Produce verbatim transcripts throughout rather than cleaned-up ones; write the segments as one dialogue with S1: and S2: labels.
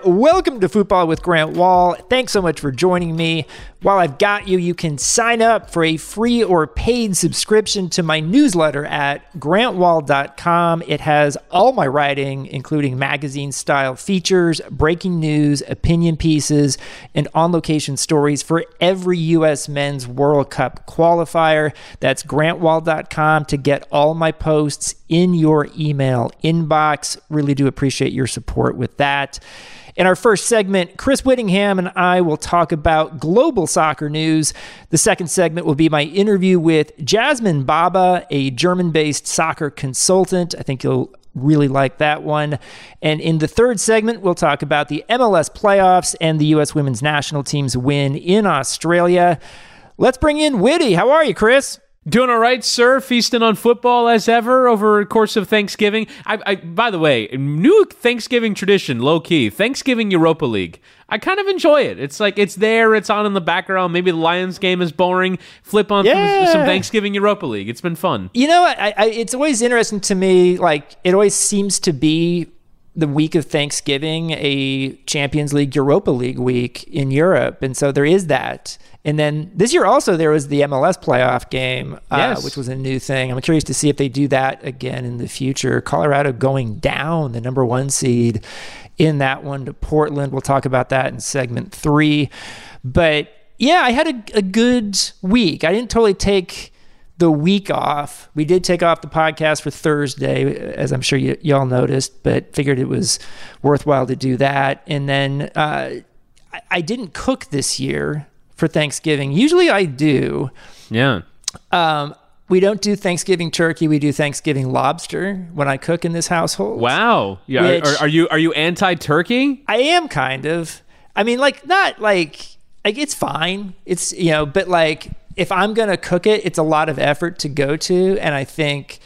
S1: Welcome to Football with Grant Wahl. Thanks so much for joining me. While I've got you, you can sign up for a free or paid subscription to my newsletter at grant wahl dot com. It has all my writing, including magazine-style features, breaking news, opinion pieces, and on-location stories for every U S Men's World Cup qualifier. That's grant wahl dot com to get all my posts in your email inbox. Really do appreciate your support with that. In our first segment, Chris Whittingham and I will talk about global soccer news. The second segment will be my interview with Jasmine Baba, a German-based soccer consultant. I think you'll really like that one. And in the third segment, we'll talk about the M L S playoffs and the U S women's national team's win in Australia. Let's bring in Whitty. How are you, Chris?
S2: Doing all right, sir. Feasting on football as ever over the course of Thanksgiving. I, I, by the way, new Thanksgiving tradition, low-key, Thanksgiving Europa League. I kind of enjoy it. It's like it's there, it's on in the background. Maybe the Lions game is boring. Flip on
S1: yeah.
S2: some, some Thanksgiving Europa League. It's been fun.
S1: You know, I, I, it's always interesting to me, like, it always seems to be the week of Thanksgiving, a Champions League, Europa League week in Europe. And so there is that. And then this year also there was the M L S playoff game, uh,
S2: yes.
S1: which was a new thing. I'm curious to see if they do that again in the future. Colorado going down, the number one seed in that one to Portland. We'll talk about that in segment three. But yeah, I had a, a good week. I didn't totally take the week off. We did take off the podcast for Thursday, as I'm sure you, y'all noticed, but figured it was worthwhile to do that. And then uh, I, I didn't cook this year for Thanksgiving. Usually I do.
S2: Yeah.
S1: Um, we don't do Thanksgiving turkey. We do Thanksgiving lobster when I cook in this household.
S2: Wow. Yeah.
S1: Which,
S2: are, are you are you anti-turkey?
S1: I am kind of. I mean, like not like like it's fine. It's you know, but like if I'm gonna cook it, it's a lot of effort to go to, and I think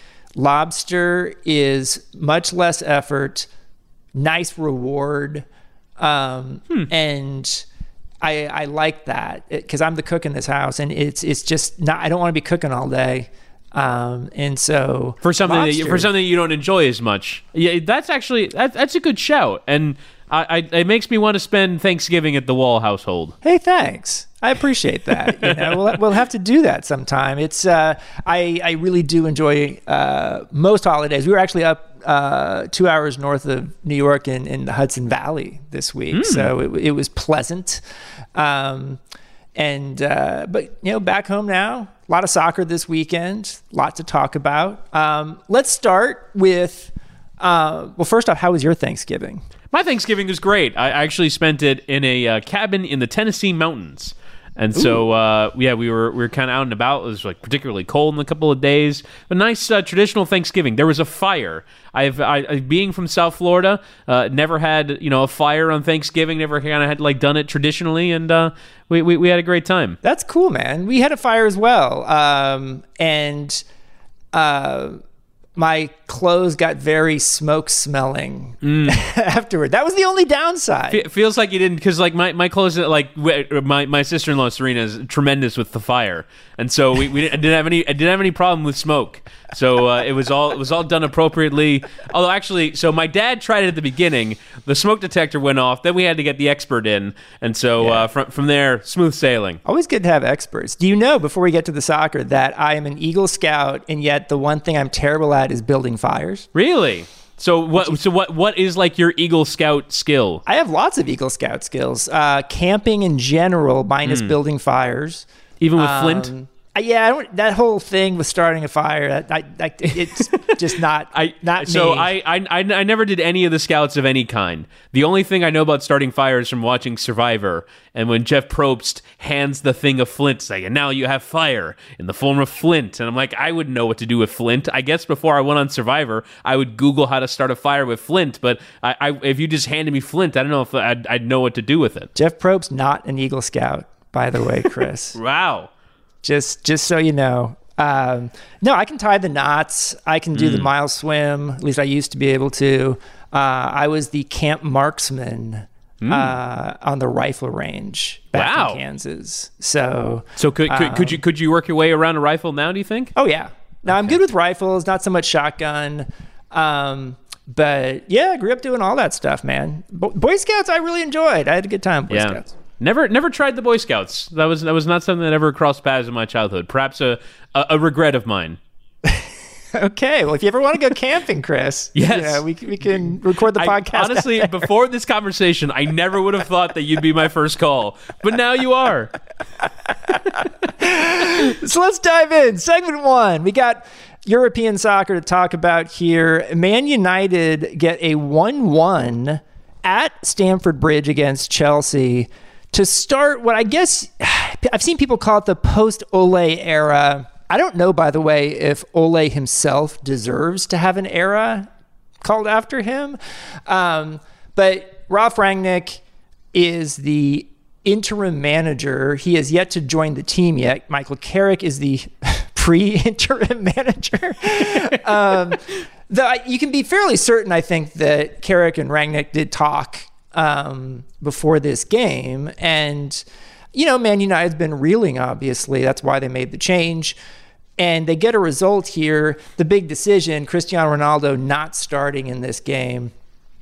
S1: lobster is much less effort, nice reward, um, hmm. and. I, I like that because I'm the cook in this house, and it's it's just not. I don't want to be cooking all day, um, and so
S2: for something that you, for something you don't enjoy as much. Yeah, that's actually that, that's a good shout, and I, I it makes me want to spend Thanksgiving at the Wahl household.
S1: Hey, thanks. I appreciate that. You know, we'll we'll have to do that sometime. It's uh, I I really do enjoy uh, most holidays. We were actually up uh, two hours north of New York in, in the Hudson Valley this week, mm. so it it was pleasant. Um, and uh, but you know, back home now, a lot of soccer this weekend, a lot to talk about. Um, let's start with uh, well, first off, how was your Thanksgiving?
S2: My Thanksgiving was great. I actually spent it in a uh, cabin in the Tennessee mountains. And so, uh, yeah, we were we were kind of out and about. It was like particularly cold in a couple of days. A nice uh, traditional Thanksgiving. There was a fire. I've I, being from South Florida, uh, never had you know a fire on Thanksgiving. Never kind of had like done it traditionally, and uh, we, we we had a great time.
S1: That's cool, man. We had a fire as well, um, and. Uh, My clothes got very smoke smelling mm. afterward. That was the only downside.
S2: Fe- feels like you didn't, because like my, my clothes, like my, my sister-in-law Serena is tremendous with the fire, and so we, we didn't, I didn't have any I didn't have any problem with smoke. So uh, it was all it was all done appropriately. Although actually, so my dad tried it at the beginning. The smoke detector went off. Then we had to get the expert in, and so yeah. uh, from from there, smooth sailing.
S1: Always good to have experts. Do you know, before we get to the soccer, that I am an Eagle Scout, and yet the one thing I'm terrible at is building fires?
S2: Really? So what? So what? What is like your Eagle Scout skill?
S1: I have lots of Eagle Scout skills. Uh, camping in general, minus mm. building fires.
S2: Even with
S1: um,
S2: flint.
S1: Yeah, I don't. That whole thing with starting a fire, I, I, it's just not.
S2: I
S1: not
S2: so
S1: me.
S2: I, I I never did any of the scouts of any kind. The only thing I know about starting fires from watching Survivor, and when Jeff Probst hands the thing of flint, saying, "And now you have fire in the form of flint," and I'm like, I wouldn't know what to do with flint. I guess before I went on Survivor, I would Google how to start a fire with flint. But I, I if you just handed me flint, I don't know if I'd, I'd know what to do with it.
S1: Jeff Probst, not an Eagle Scout, by the way, Chris.
S2: Wow.
S1: Just just so you know. Um, no, I can tie the knots. I can do mm. the mile swim. At least I used to be able to. Uh, I was the camp marksman mm. uh, on the rifle range back
S2: wow.
S1: in Kansas. So
S2: so could could,
S1: um,
S2: could you could you work your way around a rifle now, do you think?
S1: Oh, yeah. Now, okay. I'm good with rifles, not so much shotgun. Um, But yeah, I grew up doing all that stuff, man. Bo- Boy Scouts, I really enjoyed. I had a good time with Boy
S2: yeah.
S1: Scouts.
S2: Never, never tried the Boy Scouts. That was that was not something that ever crossed paths in my childhood. Perhaps a a, a regret of mine.
S1: Okay, well, if you ever want to go camping, Chris,
S2: yes,
S1: yeah, we we can record the
S2: I,
S1: podcast.
S2: Honestly, before this conversation, I never would have thought that you'd be my first call, but now you are.
S1: So let's dive in. Segment one, we got European soccer to talk about here. Man United get a one one at Stamford Bridge against Chelsea to start what I guess I've seen people call it the post-Ole era. I don't know, by the way, if Ole himself deserves to have an era called after him. Um, but Ralf Rangnick is the interim manager. He has yet to join the team yet. Michael Carrick is the pre-interim manager. um, the, you can be fairly certain, I think, that Carrick and Rangnick did talk um, before this game. And, you know, Man United's been reeling, obviously. That's why they made the change. And they get a result here. The big decision, Cristiano Ronaldo not starting in this game.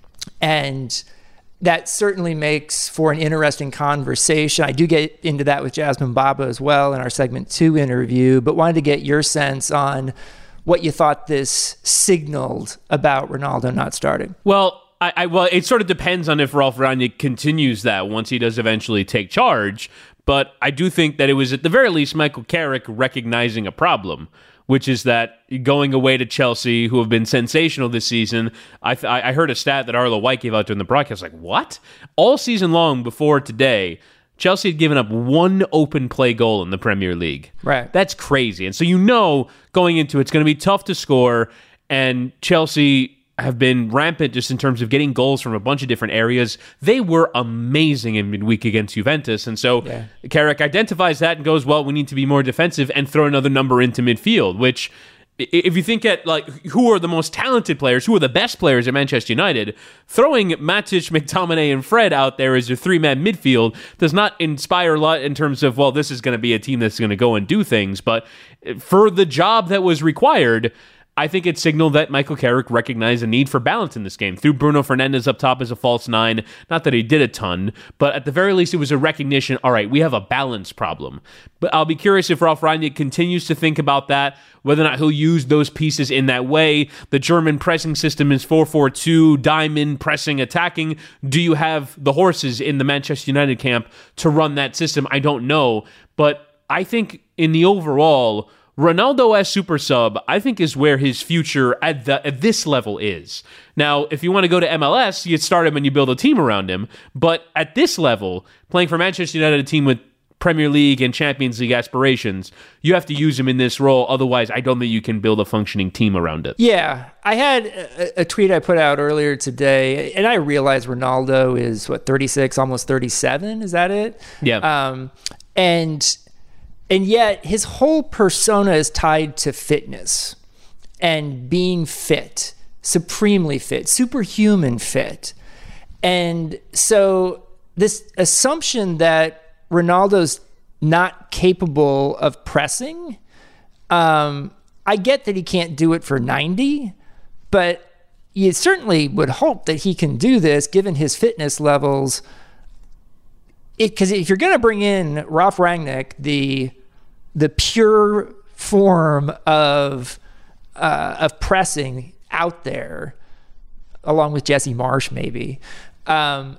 S1: And that certainly makes for an interesting conversation. I do get into that with Jasmine Baba as well in our segment two interview, but wanted to get your sense on what you thought this signaled about Ronaldo not starting.
S2: Well, I, I well, it sort of depends on if Ralf Rangnick continues that once he does eventually take charge. But I do think that it was at the very least Michael Carrick recognizing a problem, which is that going away to Chelsea, who have been sensational this season. I th- I heard a stat that Arlo White gave out during the broadcast. Like, what? All season long before today, Chelsea had given up one open play goal in the Premier League.
S1: Right.
S2: That's crazy. And so you know going into it, it's going to be tough to score, and Chelsea have been rampant just in terms of getting goals from a bunch of different areas. They were amazing in midweek against Juventus. And so yeah. Carrick identifies that and goes, well, we need to be more defensive and throw another number into midfield, which if you think at like who are the most talented players, who are the best players at Manchester United, throwing Matic, McTominay, and Fred out there as your three-man midfield does not inspire a lot in terms of, well, this is going to be a team that's going to go and do things. But for the job that was required, I think it signaled that Michael Carrick recognized a need for balance in this game. Threw Bruno Fernandes up top as a false nine. Not that he did a ton, but at the very least, it was a recognition, all right, we have a balance problem. But I'll be curious if Ralf Rangnick continues to think about that, whether or not he'll use those pieces in that way. The German pressing system is four four two, diamond, pressing, attacking. Do you have the horses in the Manchester United camp to run that system? I don't know, but I think in the overall, Ronaldo as super sub, I think, is where his future at the at this level is. Now, if you want to go to M L S, you start him and you build a team around him. But at this level, playing for Manchester United, a team with Premier League and Champions League aspirations, you have to use him in this role. Otherwise, I don't think you can build a functioning team around it.
S1: Yeah, I had a, a tweet I put out earlier today, and I realized Ronaldo is, what, thirty-six, almost thirty-seven? Is that it?
S2: Yeah.
S1: Um, and... And yet his whole persona is tied to fitness and being fit, supremely fit, superhuman fit. And so this assumption that Ronaldo's not capable of pressing, um, I get that he can't do it for ninety, but you certainly would hope that he can do this given his fitness levels. Because if you're going to bring in Ralf Rangnick, the the pure form of uh, of pressing out there, along with Jesse Marsch, maybe, um,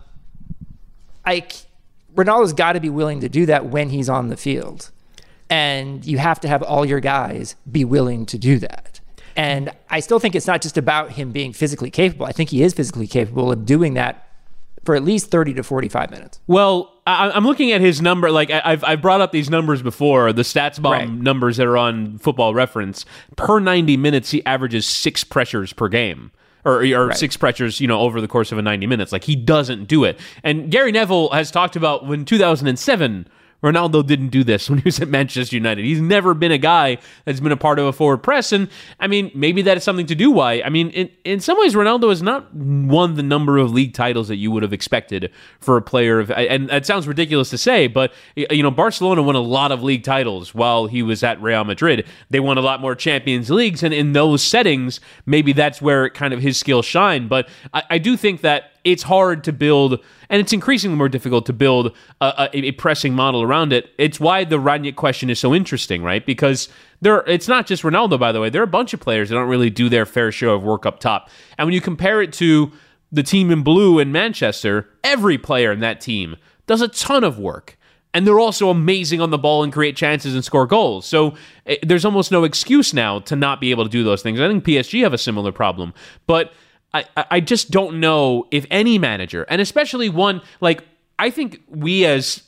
S1: I Ronaldo's got to be willing to do that when he's on the field, and you have to have all your guys be willing to do that. And I still think it's not just about him being physically capable. I think he is physically capable of doing that for at least thirty to forty-five minutes.
S2: Well, I, I'm looking at his number. Like I, I've I've brought up these numbers before, the Stats Bomb
S1: right.
S2: numbers that are on Football Reference. Per ninety minutes, he averages six pressures per game. Or, or right. six pressures, you know, over the course of a ninety minutes. Like, he doesn't do it. And Gary Neville has talked about when two thousand seven Ronaldo didn't do this when he was at Manchester United. He's never been a guy that's been a part of a forward press. And I mean, maybe that is something to do why. I mean, in, in some ways, Ronaldo has not won the number of league titles that you would have expected for a player of, and that sounds ridiculous to say, but you know, Barcelona won a lot of league titles while he was at Real Madrid. They won a lot more Champions Leagues, and in those settings, maybe that's where kind of his skills shine. But I, I do think that it's hard to build, and it's increasingly more difficult to build a, a, a pressing model around it. It's why the Rangnick question is so interesting, right? Because there, it's not just Ronaldo, by the way. There are a bunch of players that don't really do their fair share of work up top. And when you compare it to the team in blue in Manchester, every player in that team does a ton of work. And they're also amazing on the ball and create chances and score goals. So eh, there's almost no excuse now to not be able to do those things. I think P S G have a similar problem. But I, I just don't know if any manager, and especially one, like, I think we as,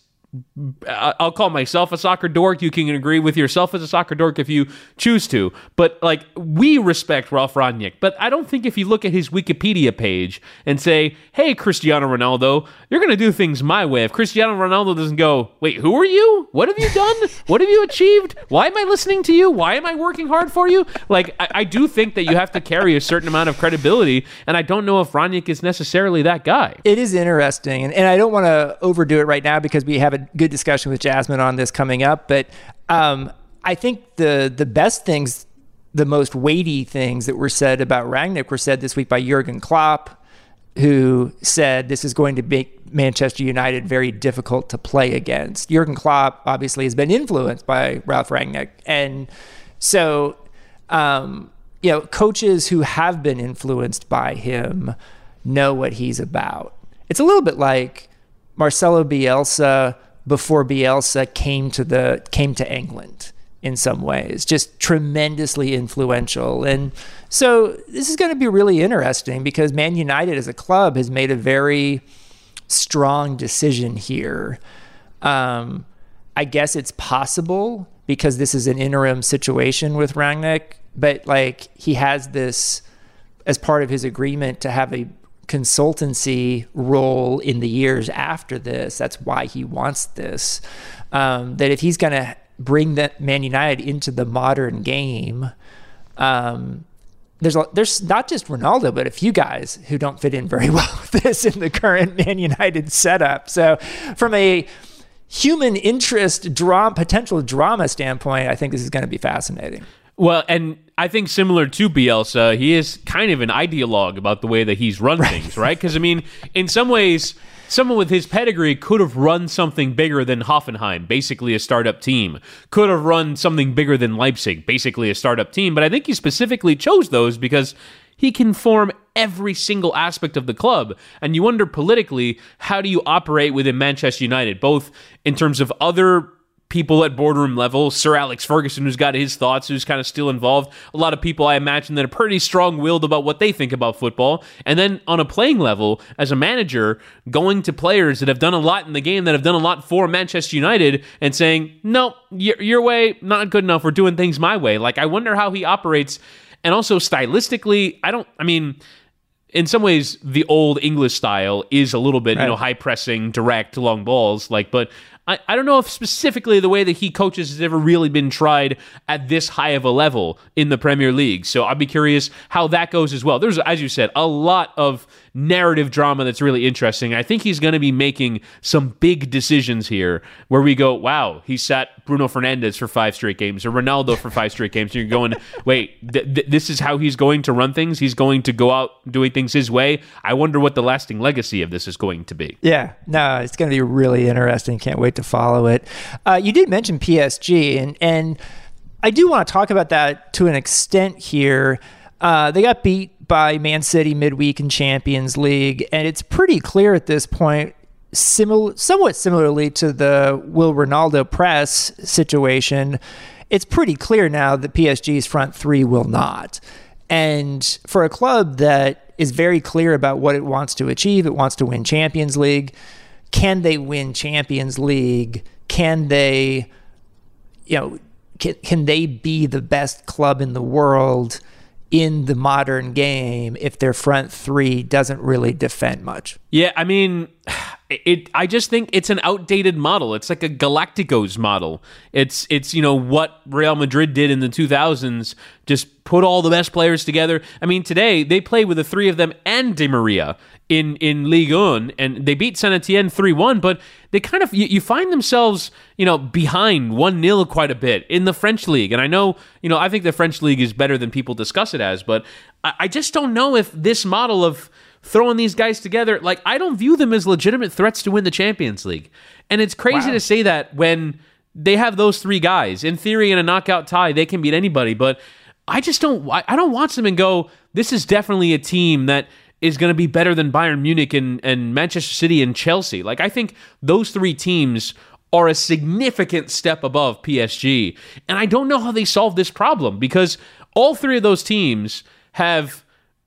S2: I'll call myself a soccer dork. You can agree with yourself as a soccer dork if you choose to. But, like, we respect Ralf Rangnick. But I don't think if you look at his Wikipedia page and say, hey, Cristiano Ronaldo, you're going to do things my way. If Cristiano Ronaldo doesn't go, wait, who are you? What have you done? What have you achieved? Why am I listening to you? Why am I working hard for you? Like, I, I do think that you have to carry a certain amount of credibility. And I don't know if Rangnick is necessarily that guy.
S1: It is interesting. And, and I don't want to overdo it right now because we have a good discussion with Jasmine on this coming up, but um, I think the the best things, the most weighty things that were said about Rangnick were said this week by Jurgen Klopp, who said this is going to make Manchester United very difficult to play against. Jurgen Klopp obviously has been influenced by Ralf Rangnick, and so um, you know, coaches who have been influenced by him know what he's about. It's a little bit like Marcelo Bielsa before Bielsa came to the came to England in some ways, just tremendously influential. And so this is going to be really interesting because Man United as a club has made a very strong decision here. Um, I guess it's possible because this is an interim situation with Rangnick, but like he has this as part of his agreement to have a consultancy role in the years after this. That's why he wants this. Um, that if he's going to bring that Man United into the modern game, um, there's a, there's not just Ronaldo, but a few guys who don't fit in very well with this in the current Man United setup. So from a human interest, drama, potential drama standpoint, I think this is going to be fascinating.
S2: Well, and I think similar to Bielsa, he is kind of an ideologue about the way that he's run right. things, right? Because, I mean, in some ways, someone with his pedigree could have run something bigger than Hoffenheim, basically a startup team. Could have run something bigger than Leipzig, basically a startup team. But I think he specifically chose those because he can form every single aspect of the club. And you wonder politically, how do you operate within Manchester United, both in terms of other people at boardroom level, Sir Alex Ferguson, who's got his thoughts, who's kind of still involved. A lot of people, I imagine, that are pretty strong-willed about what they think about football. And then on a playing level, as a manager, going to players that have done a lot in the game, that have done a lot for Manchester United, and saying, no, your, your way, not good enough. We're doing things my way. Like, I wonder how he operates. And also, stylistically, I don't, I mean, in some ways, the old English style is a little bit, right. you know, high-pressing, direct, long balls. Like, but I, I don't know if specifically the way that he coaches has ever really been tried at this high of a level in the Premier League. So I'd be curious how that goes as well. There's, as you said, a lot of narrative drama that's really interesting. I think he's going to be making some big decisions here where we go, wow, he sat Bruno Fernandes for five straight games or Ronaldo for five straight games. And you're going, wait, th- th- this is how he's going to run things? He's going to go out doing things his way? I wonder what the lasting legacy of this is going to be.
S1: Yeah, no, it's going to be really interesting. Can't wait to follow it. Uh, you did mention P S G, and, and I do want to talk about that to an extent here. Uh, they got beat by Man City midweek in Champions League, and it's pretty clear at this point, similar, somewhat similarly to the Will Ronaldo press situation, it's pretty clear now that P S G's front three will not. And for a club that is very clear about what it wants to achieve, it wants to win Champions League. Can they win Champions League? Can they, you know, can, can they be the best club in the world in the modern game if their front three doesn't really defend much?
S2: Yeah, I mean, it I just think it's an outdated model. It's like a Galacticos model. It's it's you know what Real Madrid did in the two thousands, just put all the best players together. I mean, today they play with the three of them and Di Maria in in Ligue one, and they beat Saint Etienne three one, but they kind of you, you find themselves, you know, behind one nil quite a bit in the French league. And I know, you know, I think the French league is better than people discuss it as, but I, I just don't know if this model of throwing these guys together, like, I don't view them as legitimate threats to win the Champions League. And it's crazy wow. to say that when they have those three guys. In theory, in a knockout tie, they can beat anybody, but I just don't, I don't watch them and go, this is definitely a team that is going to be better than Bayern Munich and, and Manchester City and Chelsea. Like, I think those three teams are a significant step above P S G. And I don't know how they solve this problem, because all three of those teams have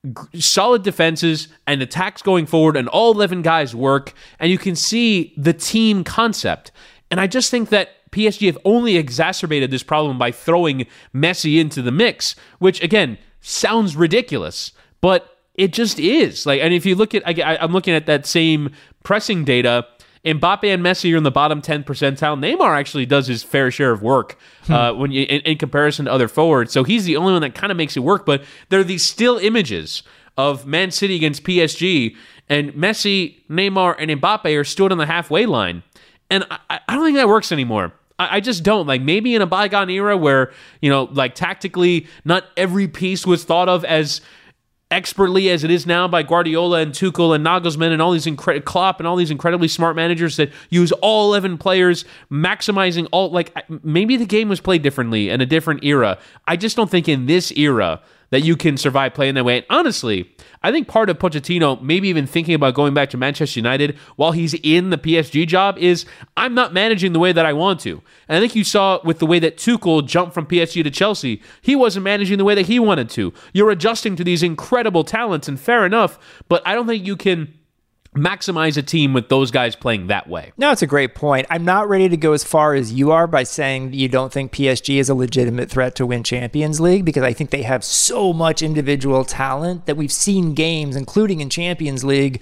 S2: solid defenses and attacks going forward, and all eleven guys work, and you can see the team concept. And I just think that P S G have only exacerbated this problem by throwing Messi into the mix, which, again, sounds ridiculous, but it just is. Like, and if you look at, I, I'm looking at that same pressing data, Mbappe and Messi are in the bottom ten percentile. Neymar actually does his fair share of work uh, when you, in, in comparison to other forwards. So he's the only one that kind of makes it work. But there are these still images of Man City against P S G, and Messi, Neymar, and Mbappe are stood on the halfway line. And I, I don't think that works anymore. I, I just don't. Like, maybe in a bygone era where, you know, like, tactically, not every piece was thought of as expertly as it is now by Guardiola and Tuchel and Nagelsmann and all these incredible Klopp and all these incredibly smart managers that use all eleven players, maximizing all, like, maybe the game was played differently in a different era. I just don't think in this era that you can survive playing that way. And honestly, I think part of Pochettino maybe even thinking about going back to Manchester United while he's in the P S G job is, I'm not managing the way that I want to. And I think you saw with the way that Tuchel jumped from P S G to Chelsea, he wasn't managing the way that he wanted to. You're adjusting to these incredible talents, and fair enough, but I don't think you can maximize a team with those guys playing that way.
S1: No, it's a great point. I'm not ready to go as far as you are by saying you don't think P S G is a legitimate threat to win Champions League, because I think they have so much individual talent that we've seen games, including in Champions League,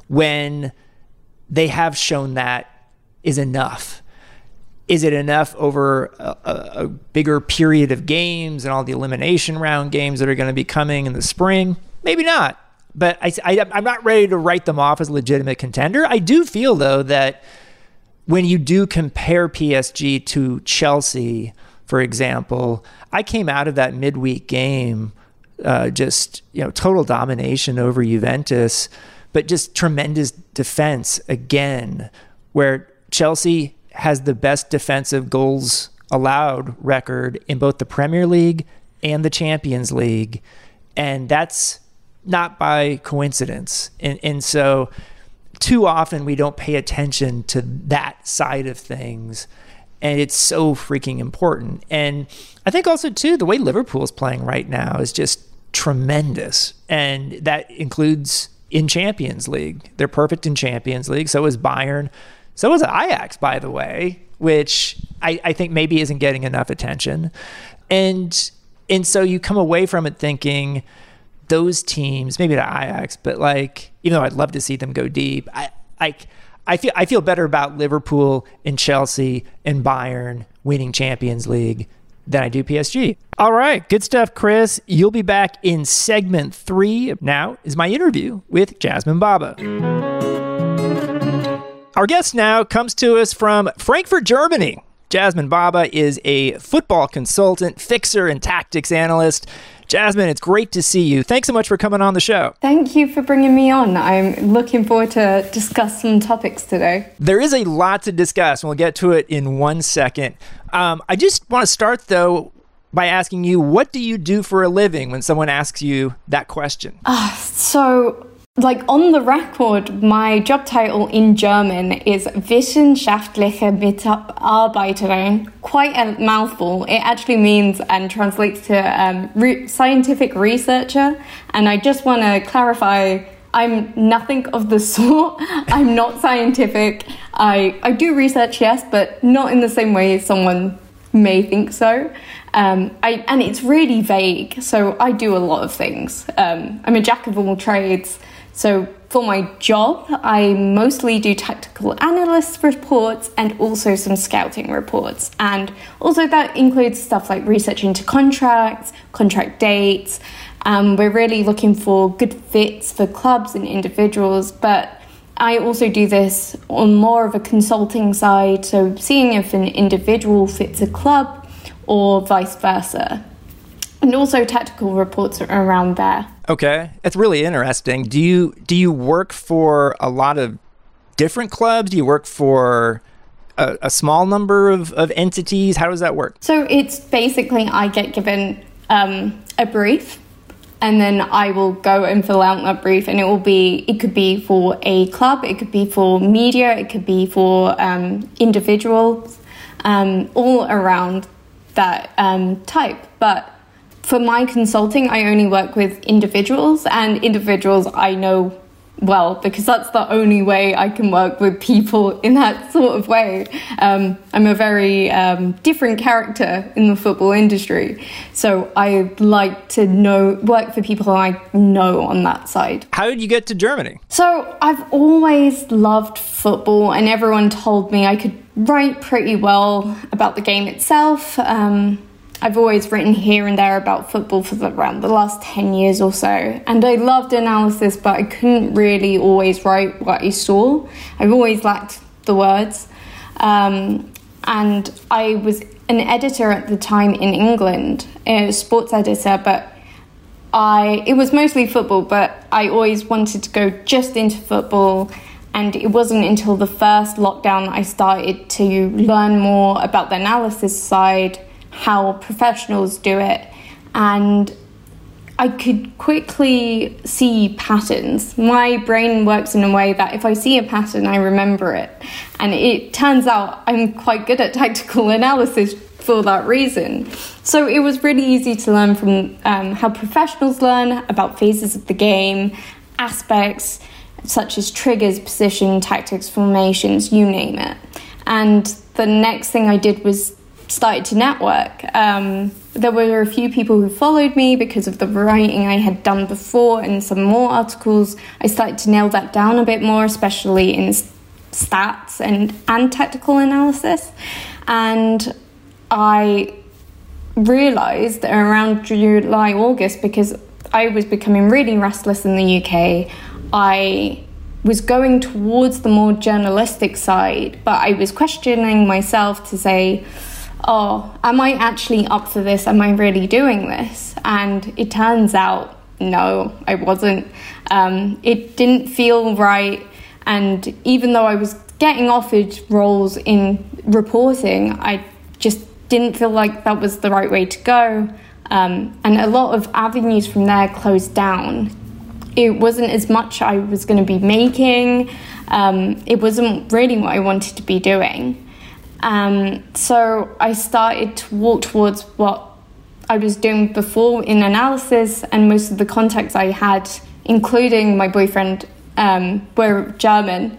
S1: when they have shown that is enough. Is it enough over a, a, a bigger period of games and all the elimination round games that are going to be coming in the spring? Maybe not. But I, I, I'm not ready to write them off as a legitimate contender. I do feel, though, that when you do compare P S G to Chelsea, for example, I came out of that midweek game uh, just, you know, total domination over Juventus, but just tremendous defense again, where Chelsea has the best defensive goals allowed record in both the Premier League and the Champions League. And that's not by coincidence. And, and so too often we don't pay attention to that side of things. And it's so freaking important. And I think also, too, the way Liverpool is playing right now is just tremendous. And that includes in Champions League. They're perfect in Champions League. So is Bayern. So is Ajax, by the way, which I, I think maybe isn't getting enough attention. And, and so you come away from it thinking, those teams, maybe not Ajax, but like, even though I'd love to see them go deep, I, I, I feel I feel better about Liverpool and Chelsea and Bayern winning Champions League than I do P S G. All right, good stuff, Chris. You'll be back in segment three. Now is my interview with Jasmine Baba. Our guest now comes to us from Frankfurt, Germany. Jasmine Baba is a football consultant, fixer, and tactics analyst. Jasmine, it's great to see you. Thanks so much for coming on the show.
S3: Thank you for bringing me on. I'm looking forward to discuss some topics today.
S1: There is a lot to discuss, and we'll get to it in one second. Um, I just want to start, though, by asking you, what do you do for a living when someone asks you that question?
S3: Uh, so... Like, on the record, my job title in German is Wissenschaftliche Mitarbeiterin. Quite a mouthful. It actually means and translates to um, re- scientific researcher. And I just want to clarify, I'm nothing of the sort. I'm not scientific. I, I do research, yes, but not in the same way someone may think so. Um, I, and it's really vague. So I do a lot of things. Um, I'm a jack of all trades. So for my job, I mostly do tactical analyst reports and also some scouting reports. And also that includes stuff like research into contracts, contract dates. Um, we're really looking for good fits for clubs and individuals, but I also do this on more of a consulting side, so seeing if an individual fits a club or vice versa. And also tactical reports are around there.
S1: Okay, that's really interesting. Do you do you work for a lot of different clubs? Do you work for a, a small number of, of entities? How does that work?
S3: So it's basically I get given um, a brief, and then I will go and fill out that brief, and it will be it could be for a club, it could be for media, it could be for um, individuals, um, all around that um, type, but for my consulting, I only work with individuals, and individuals I know well because that's the only way I can work with people in that sort of way. Um, I'm a very um, different character in the football industry, so I like to know work for people I know on that side.
S1: How did you get to Germany?
S3: So I've always loved football, and everyone told me I could write pretty well about the game itself. Um, I've always written here and there about football for the, around the last ten years or so. And I loved analysis, but I couldn't really always write what I saw. I've always lacked the words. Um, and I was an editor at the time in England, a sports editor, but I it was mostly football, but I always wanted to go just into football. And it wasn't until the first lockdown I started to learn more about the analysis side, how professionals do it, and I could quickly see patterns. My brain works in a way that if I see a pattern, I remember it. And it turns out I'm quite good at tactical analysis for that reason. So it was really easy to learn from um, how professionals learn about phases of the game, aspects such as triggers, position, tactics, formations, you name it. And the next thing I did was started to network. Um, there were a few people who followed me because of the writing I had done before and some more articles. I started to nail that down a bit more, especially in stats and, and tactical analysis. And I realised that around July, August, because I was becoming really restless in the U K, I was going towards the more journalistic side, but I was questioning myself to say, oh, am I actually up for this? Am I really doing this? And it turns out, no, I wasn't. Um, it didn't feel right. And even though I was getting offered roles in reporting, I just didn't feel like that was the right way to go. Um, and a lot of avenues from there closed down. It wasn't as much I was going to be making. Um, it wasn't really what I wanted to be doing. Um, so I started to walk towards what I was doing before in analysis, and most of the contacts I had, including my boyfriend, um, were German.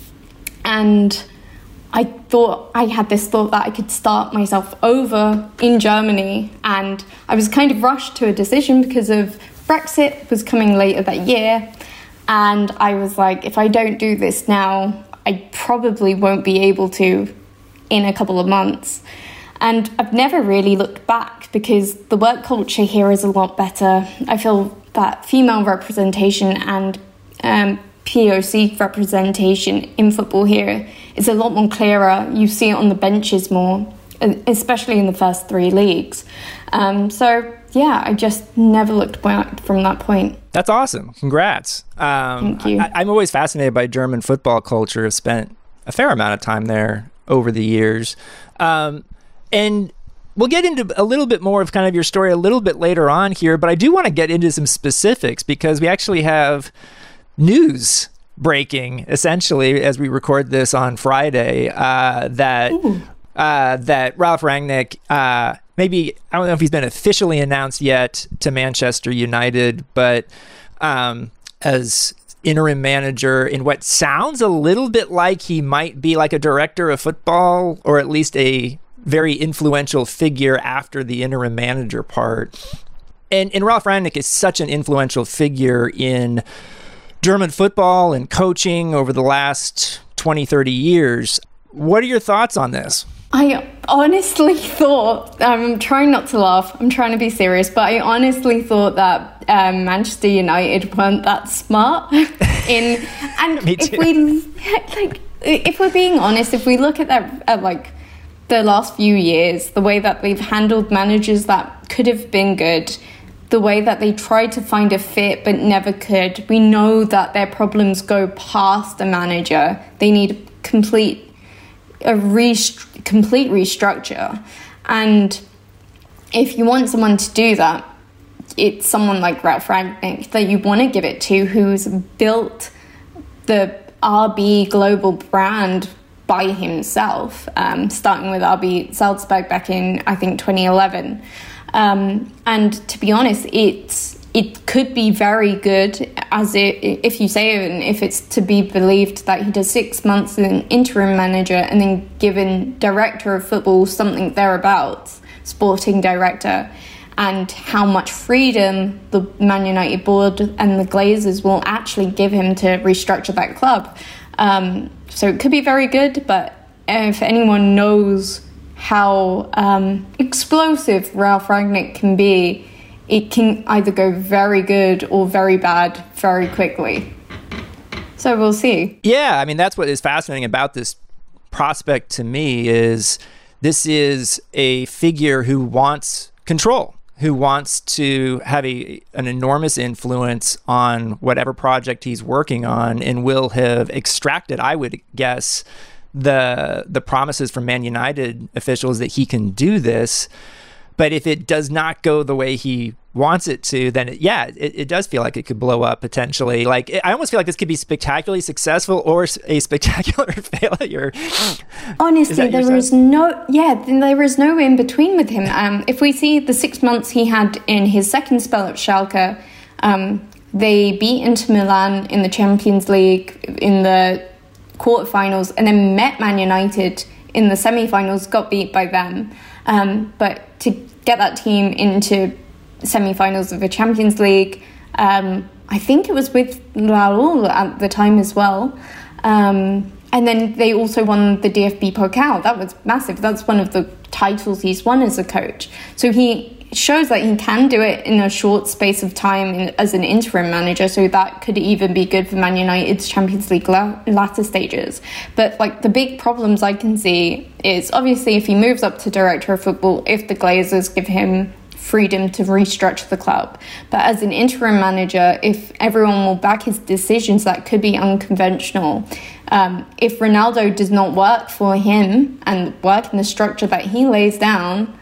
S3: And I thought, I had this thought that I could start myself over in Germany, and I was kind of rushed to a decision because of Brexit was coming later that year, and I was like, if I don't do this now, I probably won't be able to in a couple of months. And I've never really looked back because the work culture here is a lot better. I feel that female representation and um, P O C representation in football here is a lot more clearer. You see it on the benches more, especially in the first three leagues. Um, so, yeah, I just never looked back from that point.
S1: That's awesome. Congrats. Um,
S3: Thank you.
S1: I, I'm always fascinated by German football culture. I've spent a fair amount of time there over the years. Um, and we'll get into a little bit more of kind of your story a little bit later on here, but I do want to get into some specifics because we actually have news breaking, essentially, as we record this on Friday, uh, that uh, that Ralf Rangnick, uh, maybe, I don't know if he's been officially announced yet to Manchester United, but um, as interim manager in what sounds a little bit like he might be like a director of football, or at least a very influential figure after the interim manager part. And, and Ralf Rangnick is such an influential figure in German football and coaching over the last twenty, thirty years. What are your thoughts on this?
S3: I honestly thought, I'm trying not to laugh, I'm trying to be serious, but I honestly thought that um, Manchester United weren't that smart. in And
S1: Me too.
S3: if we, like, if we're being honest, if we look at that, at like the last few years, the way that they've handled managers that could have been good, the way that they tried to find a fit but never could, we know that their problems go past the manager. They need complete a rest- complete restructure. And if you want someone to do that, it's someone like Ralf Rangnick that you want to give it to, who's built the R B global brand by himself, um, starting with R B Salzburg back in, I think, twenty eleven. Um, and to be honest, it's it could be very good as it, if you say it, and if it's to be believed that he does six months as an interim manager and then given director of football something thereabouts, sporting director, and how much freedom the Man United board and the Glazers will actually give him to restructure that club. Um, so it could be very good, but if anyone knows how um, explosive Ralf Rangnick can be, it can either go very good or very bad very quickly. So we'll see.
S1: Yeah, I mean, that's what is fascinating about this prospect to me is this is a figure who wants control, who wants to have a an enormous influence on whatever project he's working on, and will have extracted, I would guess, the the promises from Man United officials that he can do this. But if it does not go the way he wants it to, then it, yeah, it, it does feel like it could blow up potentially. Like it, I almost feel like this could be spectacularly successful or a spectacular failure.
S3: Honestly, there is no, yeah, there is no in between with him. Um, if we see the six months he had in his second spell at Schalke, um, they beat Inter Milan in the Champions League in the quarterfinals, and then met Man United in the semi-finals, got beat by them. Um, but to get that team into semi-finals of the Champions League, um, I think it was with Raul at the time as well. Um, and then they also won the D F B Pokal. That was massive. That's one of the titles he's won as a coach. So he shows that he can do it in a short space of time in, as an interim manager, so that could even be good for Man United's Champions League la- latter stages. But like the big problems I can see is obviously if he moves up to director of football, if the Glazers give him freedom to restructure the club. But as an interim manager, if everyone will back his decisions, that could be unconventional. Um, if Ronaldo does not work for him and work in the structure that he lays down,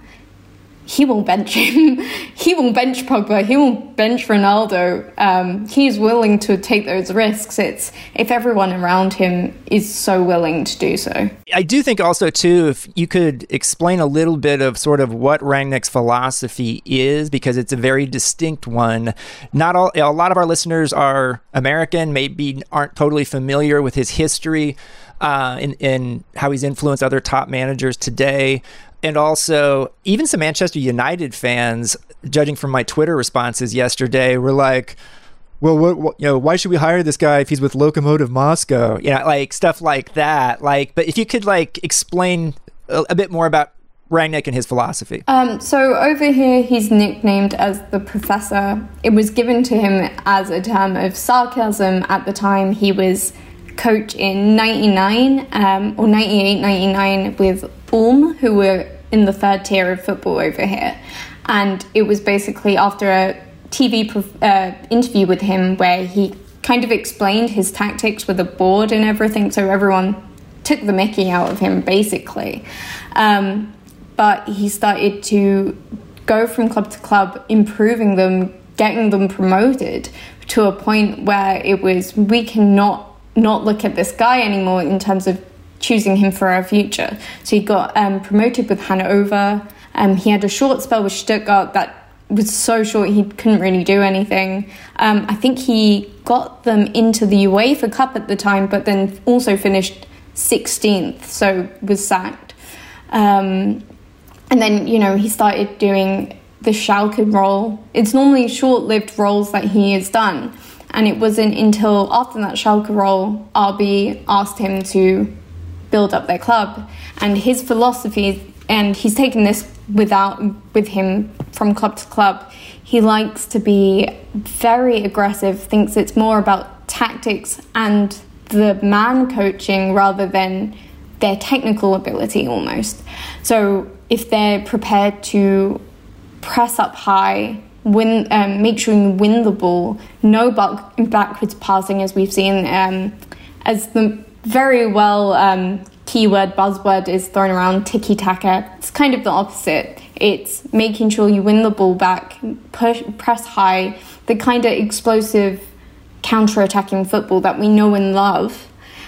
S3: he will bench him. He will bench Pogba. He will bench Ronaldo. Um, he's willing to take those risks. It's if everyone around him is so willing to do so.
S1: I do think also, too, if you could explain a little bit of sort of what Rangnick's philosophy is, because it's a very distinct one. Not all, a lot of our listeners are American, maybe aren't totally familiar with his history uh, in, in how he's influenced other top managers today. And also, even some Manchester United fans, judging from my Twitter responses yesterday, were like, well, what, what, you know, why should we hire this guy if he's with Lokomotiv Moscow? You know, like stuff like that. Like, but if you could like explain a, a bit more about Rangnick and his philosophy.
S3: Um, so over here, he's nicknamed as the Professor. It was given to him as a term of sarcasm at the time. He was coach in ninety-nine um, or ninety-eight ninety-nine with Ulm, who were in the third tier of football over here. And it was basically after a T V uh, interview with him where he kind of explained his tactics with the board and everything, so everyone took the mickey out of him, basically. Um, but he started to go from club to club, improving them, getting them promoted to a point where it was, we cannot not look at this guy anymore in terms of choosing him for our future. So he got um, promoted with Hanover. Um, he had a short spell with Stuttgart that was so short he couldn't really do anything. Um, I think he got them into the UEFA Cup at the time, but then also finished sixteenth, so was sacked. Um, and then, you know, he started doing the Schalke role. It's normally short-lived roles that he has done. And it wasn't until after that Schalke role, R B asked him to build up their club. And his philosophy, and he's taken this without with him from club to club, he likes to be very aggressive, thinks it's more about tactics and the man coaching rather than their technical ability almost. So if they're prepared to press up high, win, um, make sure you win the ball, no back, backwards passing as we've seen, um, as the very well um, keyword buzzword is thrown around, tiki-taka. It's kind of the opposite. It's making sure you win the ball back, push, press high, the kind of explosive counter-attacking football that we know and love.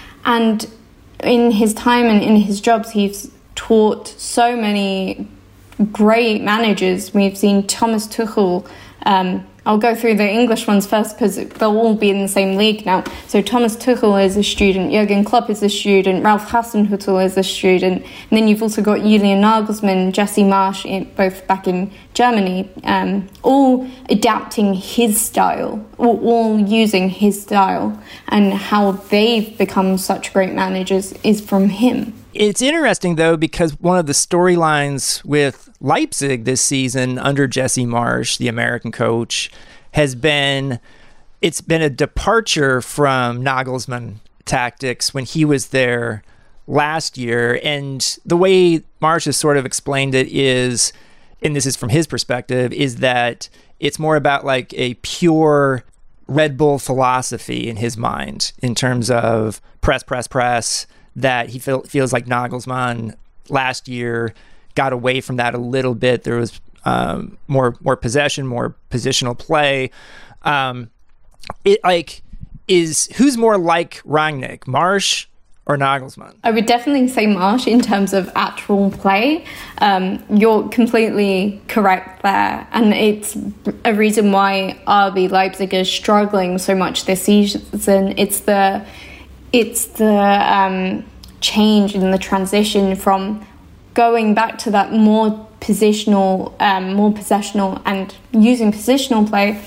S3: And in his time and in his jobs, he's taught so many great managers. We've seen Thomas Tuchel. Um, I'll go through the English ones first because they'll all be in the same league now. So Thomas Tuchel is a student, Jurgen Klopp is a student, Ralf Hasenhüttl is a student, and then you've also got Julian Nagelsmann, Jesse Marsch, in, both back in Germany, um, all adapting his style, all, all using his style, and how they've become such great managers is from him.
S1: It's interesting, though, because one of the storylines with Leipzig this season under Jesse Marsch, the American coach, has been it's been a departure from Nagelsmann tactics when he was there last year. And the way Marsch has sort of explained it is, and this is from his perspective, is that it's more about like a pure Red Bull philosophy in his mind in terms of press, press, press, that he feel, feels like Nagelsmann last year got away from that a little bit. There was um, more more possession, more positional play. Um, it like is who's more like Rangnick, Marsch or Nagelsmann?
S3: I would definitely say Marsch in terms of actual play. Um, you're completely correct there, and it's a reason why R B Leipzig is struggling so much this season. It's the It's the um, change in the transition from going back to that more positional, um, more possessional and using positional play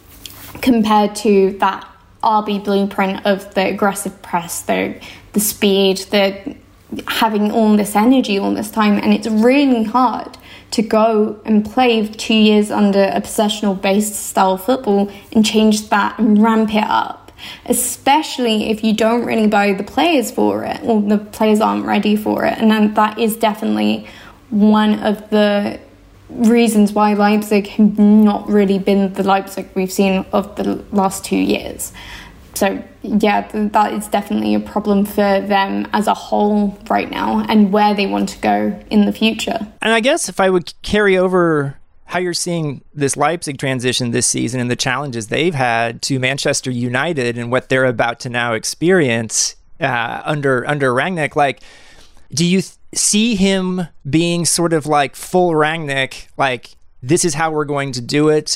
S3: compared to that R B blueprint of the aggressive press, the the speed, the having all this energy all this time. And it's really hard to go and play two years under a possessional-based style of football and change that and ramp it up. Especially if you don't really buy the players for it, or the players aren't ready for it. And then that is definitely one of the reasons why Leipzig have not really been the Leipzig we've seen of the last two years. So yeah, that is definitely a problem for them as a whole right now, and where they want to go in the future.
S1: And I guess if I would carry over how you're seeing this Leipzig transition this season and the challenges they've had to Manchester United and what they're about to now experience uh, under under Rangnick, like, do you th- see him being sort of like full Rangnick, like, this is how we're going to do it?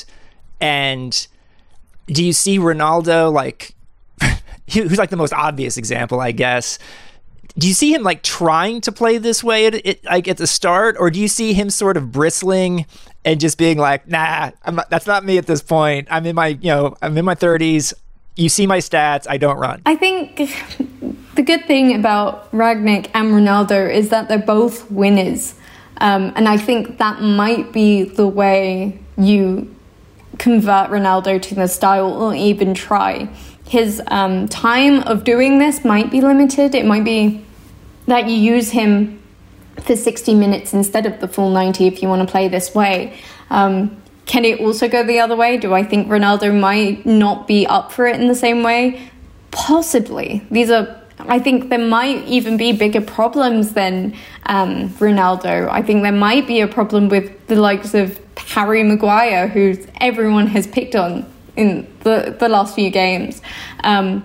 S1: And do you see Ronaldo, like, who's like the most obvious example, I guess, do you see him like trying to play this way at it, like at the start, or do you see him sort of bristling and just being like, nah, I'm not, that's not me at this point. I'm in my, you know, I'm in my thirties. You see my stats. I don't run.
S3: I think the good thing about Rangnick and Ronaldo is that they're both winners. Um, and I think that might be the way you convert Ronaldo to the style, or even try. His um, time of doing this might be limited. It might be that you use him for sixty minutes instead of the full ninety if you want to play this way. Um, can it also go the other way? Do I think Ronaldo might not be up for it in the same way? Possibly. These are, I think there might even be bigger problems than um, Ronaldo. I think there might be a problem with the likes of Harry Maguire, who everyone has picked on in the, the last few games. Um,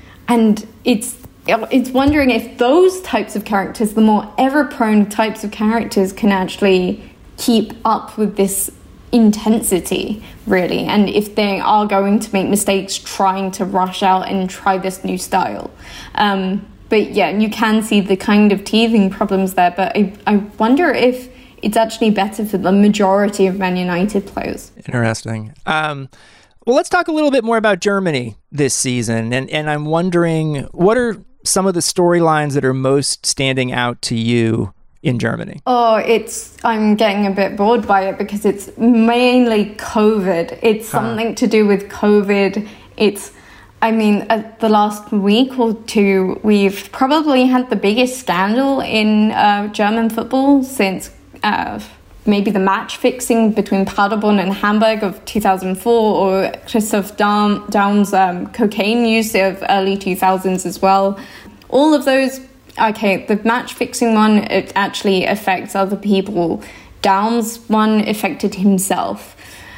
S3: and it's it's wondering if those types of characters, the more error-prone types of characters, can actually keep up with this intensity, really, and if they are going to make mistakes trying to rush out and try this new style. Um, but yeah, you can see the kind of teething problems there, but I, I wonder if it's actually better for the majority of Man United players.
S1: Interesting. Um, Well, let's talk a little bit more about Germany this season. And, and I'm wondering, what are some of the storylines that are most standing out to you in Germany?
S3: Oh, it's, I'm getting a bit bored by it because it's mainly COVID. It's huh. something to do with COVID. It's, I mean, uh, the last week or two, we've probably had the biggest scandal in uh, German football since uh, maybe the match fixing between Paderborn and Hamburg of two thousand four, or Christoph Daum, Daum's um, cocaine use of early two thousands as well. All of those, okay, the match fixing one, it actually affects other people. Daum's one affected himself.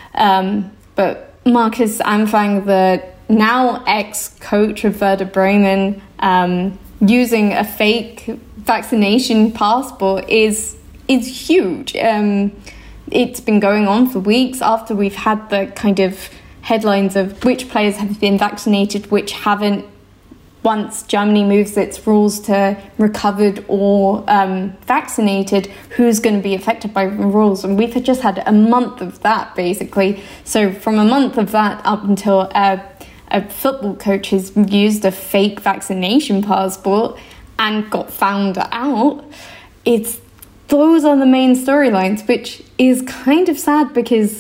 S3: Um, but Markus Anfang, the now ex-coach of Werder Bremen, um, using a fake vaccination passport is is huge. Um, it's been going on for weeks after we've had the kind of headlines of which players have been vaccinated, which haven't. Once Germany moves its rules to recovered or um, vaccinated, who's going to be affected by the rules? And we've just had a month of that, basically. So from a month of that up until a, a football coach has used a fake vaccination passport and got found out, it's those are the main storylines, which is kind of sad because,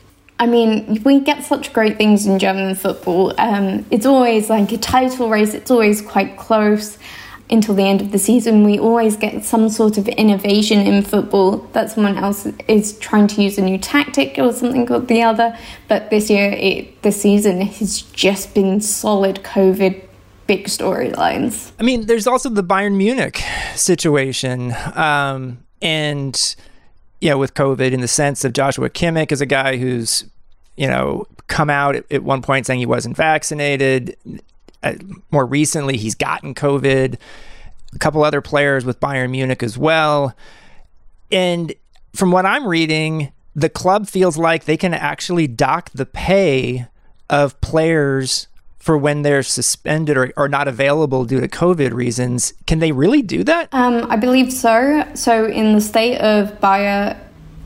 S3: I mean, we get such great things in German football. Um, it's always like a title race. It's always quite close until the end of the season. We always get some sort of innovation in football that someone else is trying to use a new tactic or something or the other. But this year, it, this season has just been solid COVID big storylines.
S1: I mean, there's also the Bayern Munich situation. Um, and, yeah, with COVID, in the sense of Joshua Kimmich is a guy who's, you know, come out at, at one point saying he wasn't vaccinated. Uh, more recently, he's gotten COVID. A couple other players with Bayern Munich as well. And from what I'm reading, the club feels like they can actually dock the pay of players for when they're suspended or, or not available due to COVID reasons. Can they really do that?
S3: Um, I believe so. So in the state of Bayern,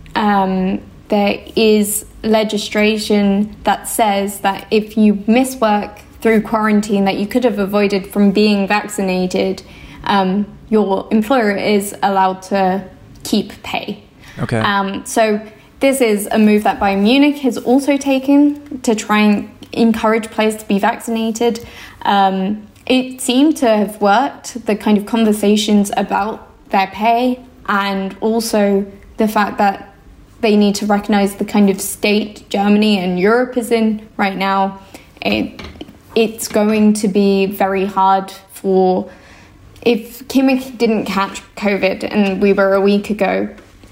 S3: um, there is legislation that says that if you miss work through quarantine that you could have avoided from being vaccinated, um, your employer is allowed to keep pay.
S1: Okay.
S3: Um, so this is a move that Bayern Munich has also taken to try and encourage players to be vaccinated. Um, it seemed to have worked, the kind of conversations about their pay and also the fact that they need to recognise the kind of state Germany and Europe is in right now. It, it's going to be very hard for... If Kimmich didn't catch COVID and we were a week ago,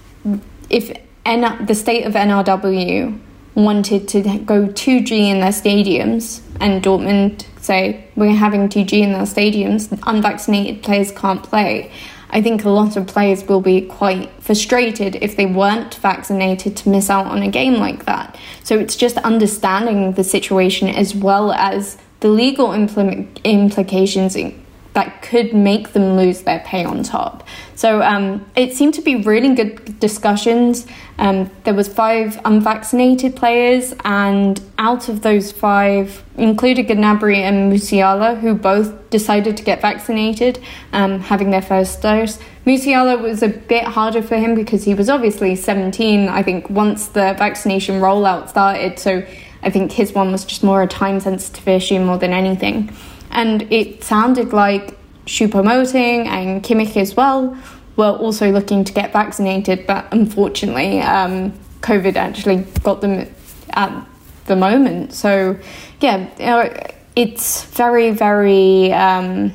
S3: if N- the state of N R W wanted to go two G in their stadiums and Dortmund say, we're having two G in their stadiums, unvaccinated players can't play, I think a lot of players will be quite frustrated if they weren't vaccinated to miss out on a game like that. So it's just understanding the situation as well as the legal impl- implications that could make them lose their pay on top. So um, it seemed to be really good discussions. Um, there was five unvaccinated players, and out of those five, included Gnabry and Musiala, who both decided to get vaccinated, um, having their first dose. Musiala was a bit harder for him because he was obviously seventeen, I think, once the vaccination rollout started. So I think his one was just more a time-sensitive issue more than anything. And it sounded like Choupo-Moting and Kimmich as well were also looking to get vaccinated, but unfortunately, um, COVID actually got them at the moment. So, yeah, you know, it's very, very um,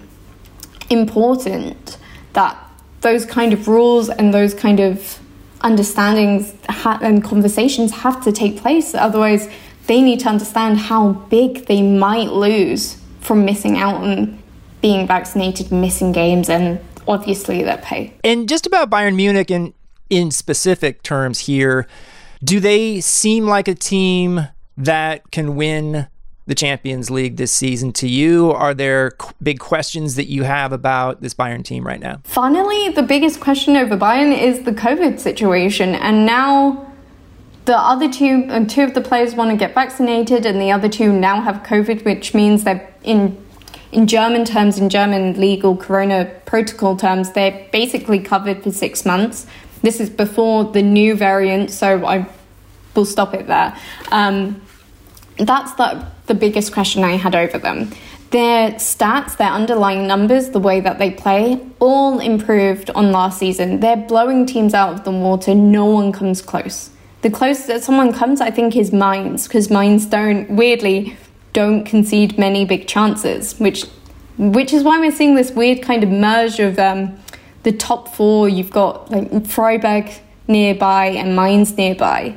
S3: important that those kind of rules and those kind of understandings ha- and conversations have to take place. Otherwise, they need to understand how big they might lose from missing out on being vaccinated, missing games, and obviously their pay.
S1: And just about Bayern Munich in, in specific terms here, do they seem like a team that can win the Champions League this season to you? Are there qu- big questions that you have about this Bayern team right now?
S3: Finally, the biggest question over Bayern is the COVID situation. And now the other two, uh, two of the players want to get vaccinated, and the other two now have COVID, which means they're in in German terms, in German legal corona protocol terms, they're basically covered for six months. This is before the new variant, so I will stop it there. Um, that's the, the biggest question I had over them. Their stats, their underlying numbers, the way that they play, all improved on last season. They're blowing teams out of the water. No one comes close. The closest that someone comes, I think, is Mainz, because Mainz don't, weirdly, don't concede many big chances, which which is why we're seeing this weird kind of merge of um, the top four. You've got like Freiburg nearby and Mainz nearby.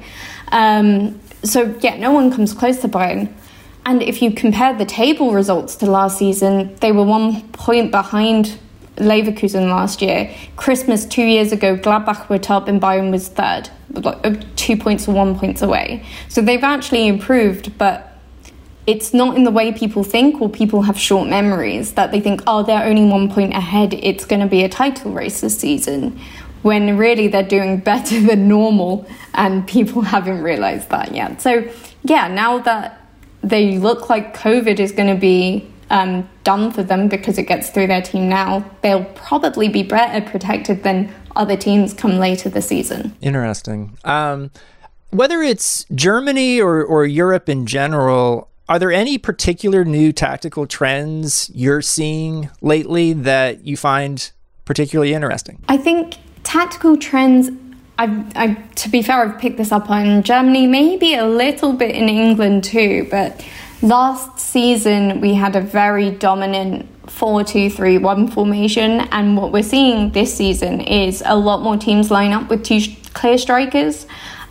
S3: Um, so, yeah, no one comes close to Bayern. And if you compare the table results to last season, they were one point behind Leverkusen last year. Christmas two years ago, Gladbach were top and Bayern was third, like two points or one points away. So they've actually improved, but it's not in the way people think, or people have short memories that they think, oh, they're only one point ahead, it's going to be a title race this season, when really they're doing better than normal, and people haven't realised that yet. So, yeah, now that they look like COVID is going to be um, done for them because it gets through their team now, they'll probably be better protected than other teams come later this season.
S1: Interesting. Um, whether it's Germany or, or Europe in general, are there any particular new tactical trends you're seeing lately that you find particularly interesting?
S3: I think tactical trends, I, I, to be fair, I've picked this up on Germany, maybe a little bit in England too, but last season we had a very dominant four two three one formation, and what we're seeing this season is a lot more teams line up with two clear strikers.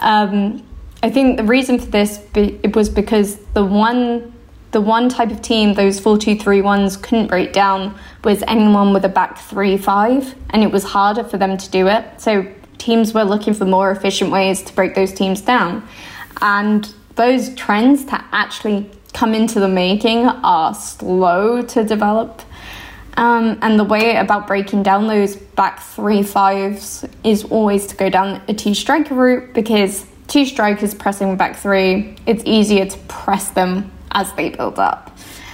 S3: Um, I think the reason for this be, it was because the one the one type of team those four two three ones couldn't break down was anyone with a back three five, and it was harder for them to do it. So teams were looking for more efficient ways to break those teams down. And those trends to actually come into the making are slow to develop. Um, and the way about breaking down those back three fives is always to go down a two-striker route, because two strikers pressing back three, it's easier to press them as they build up.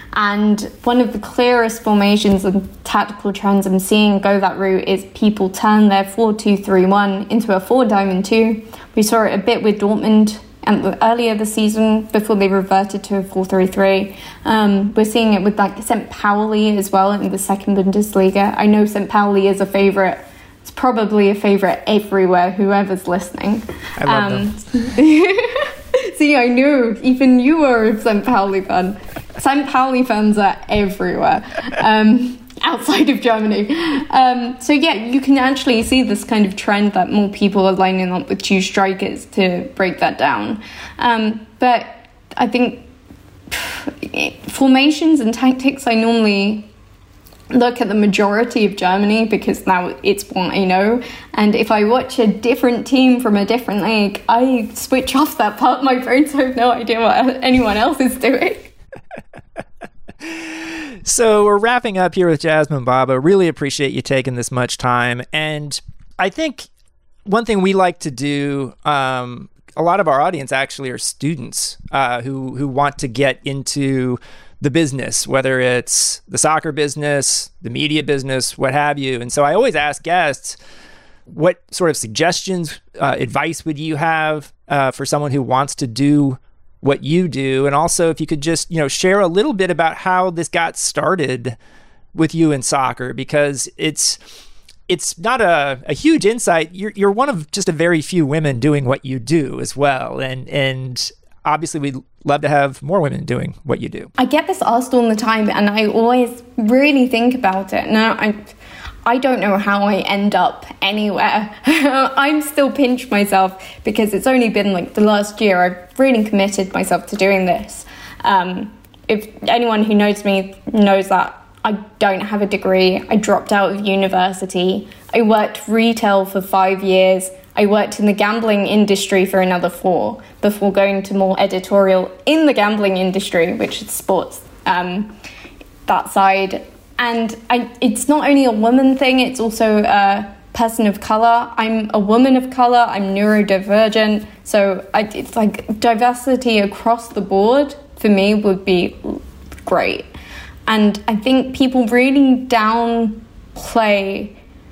S3: And one of the clearest formations and tactical trends I'm seeing go that route is people turn their four two three one into a four diamond two. We saw it a bit with Dortmund and earlier this season before they reverted to a four three three. Um, we're seeing it with like Saint Pauli as well in the second Bundesliga. I know Saint Pauli is a favourite. It's probably a favourite everywhere, whoever's listening.
S1: I love
S3: um,
S1: them.
S3: See, I knew even you were a Saint Pauli fan. Saint Pauli fans are everywhere, um, outside of Germany. Um, so yeah, you can actually see this kind of trend that more people are lining up with two strikers to break that down. Um, but I think formations and tactics, I normally look at the majority of Germany because now it's what I know. And if I watch a different team from a different league, I switch off that part of my brain, so I have no idea what anyone else is doing.
S1: So we're wrapping up here with Jasmine Baba. Really appreciate you taking this much time. And I think one thing we like to do, um, a lot of our audience actually are students uh, who, who want to get into the business, whether it's the soccer business, the media business, what have you. And so I always ask guests, what sort of suggestions, uh, advice would you have uh, for someone who wants to do what you do? And also if you could just, you know, share a little bit about how this got started with you in soccer, because it's it's not a, a huge insight. You're you're one of just a very few women doing what you do as well. And and obviously we'd love to have more women doing what you do.
S3: I get this asked all the time, and I always really think about it. Now, I I don't know how I end up anywhere. I'm still pinch myself because it's only been like the last year I've really committed myself to doing this. Um, if anyone who knows me knows that I don't have a degree. I dropped out of university. I worked retail for five years. I worked in the gambling industry for another four before going to more editorial in the gambling industry, which is sports, um, that side. And I, it's not only a woman thing, it's also a person of color. I'm a woman of color. I'm neurodivergent. So I, it's like diversity across the board for me would be great. And I think people really downplay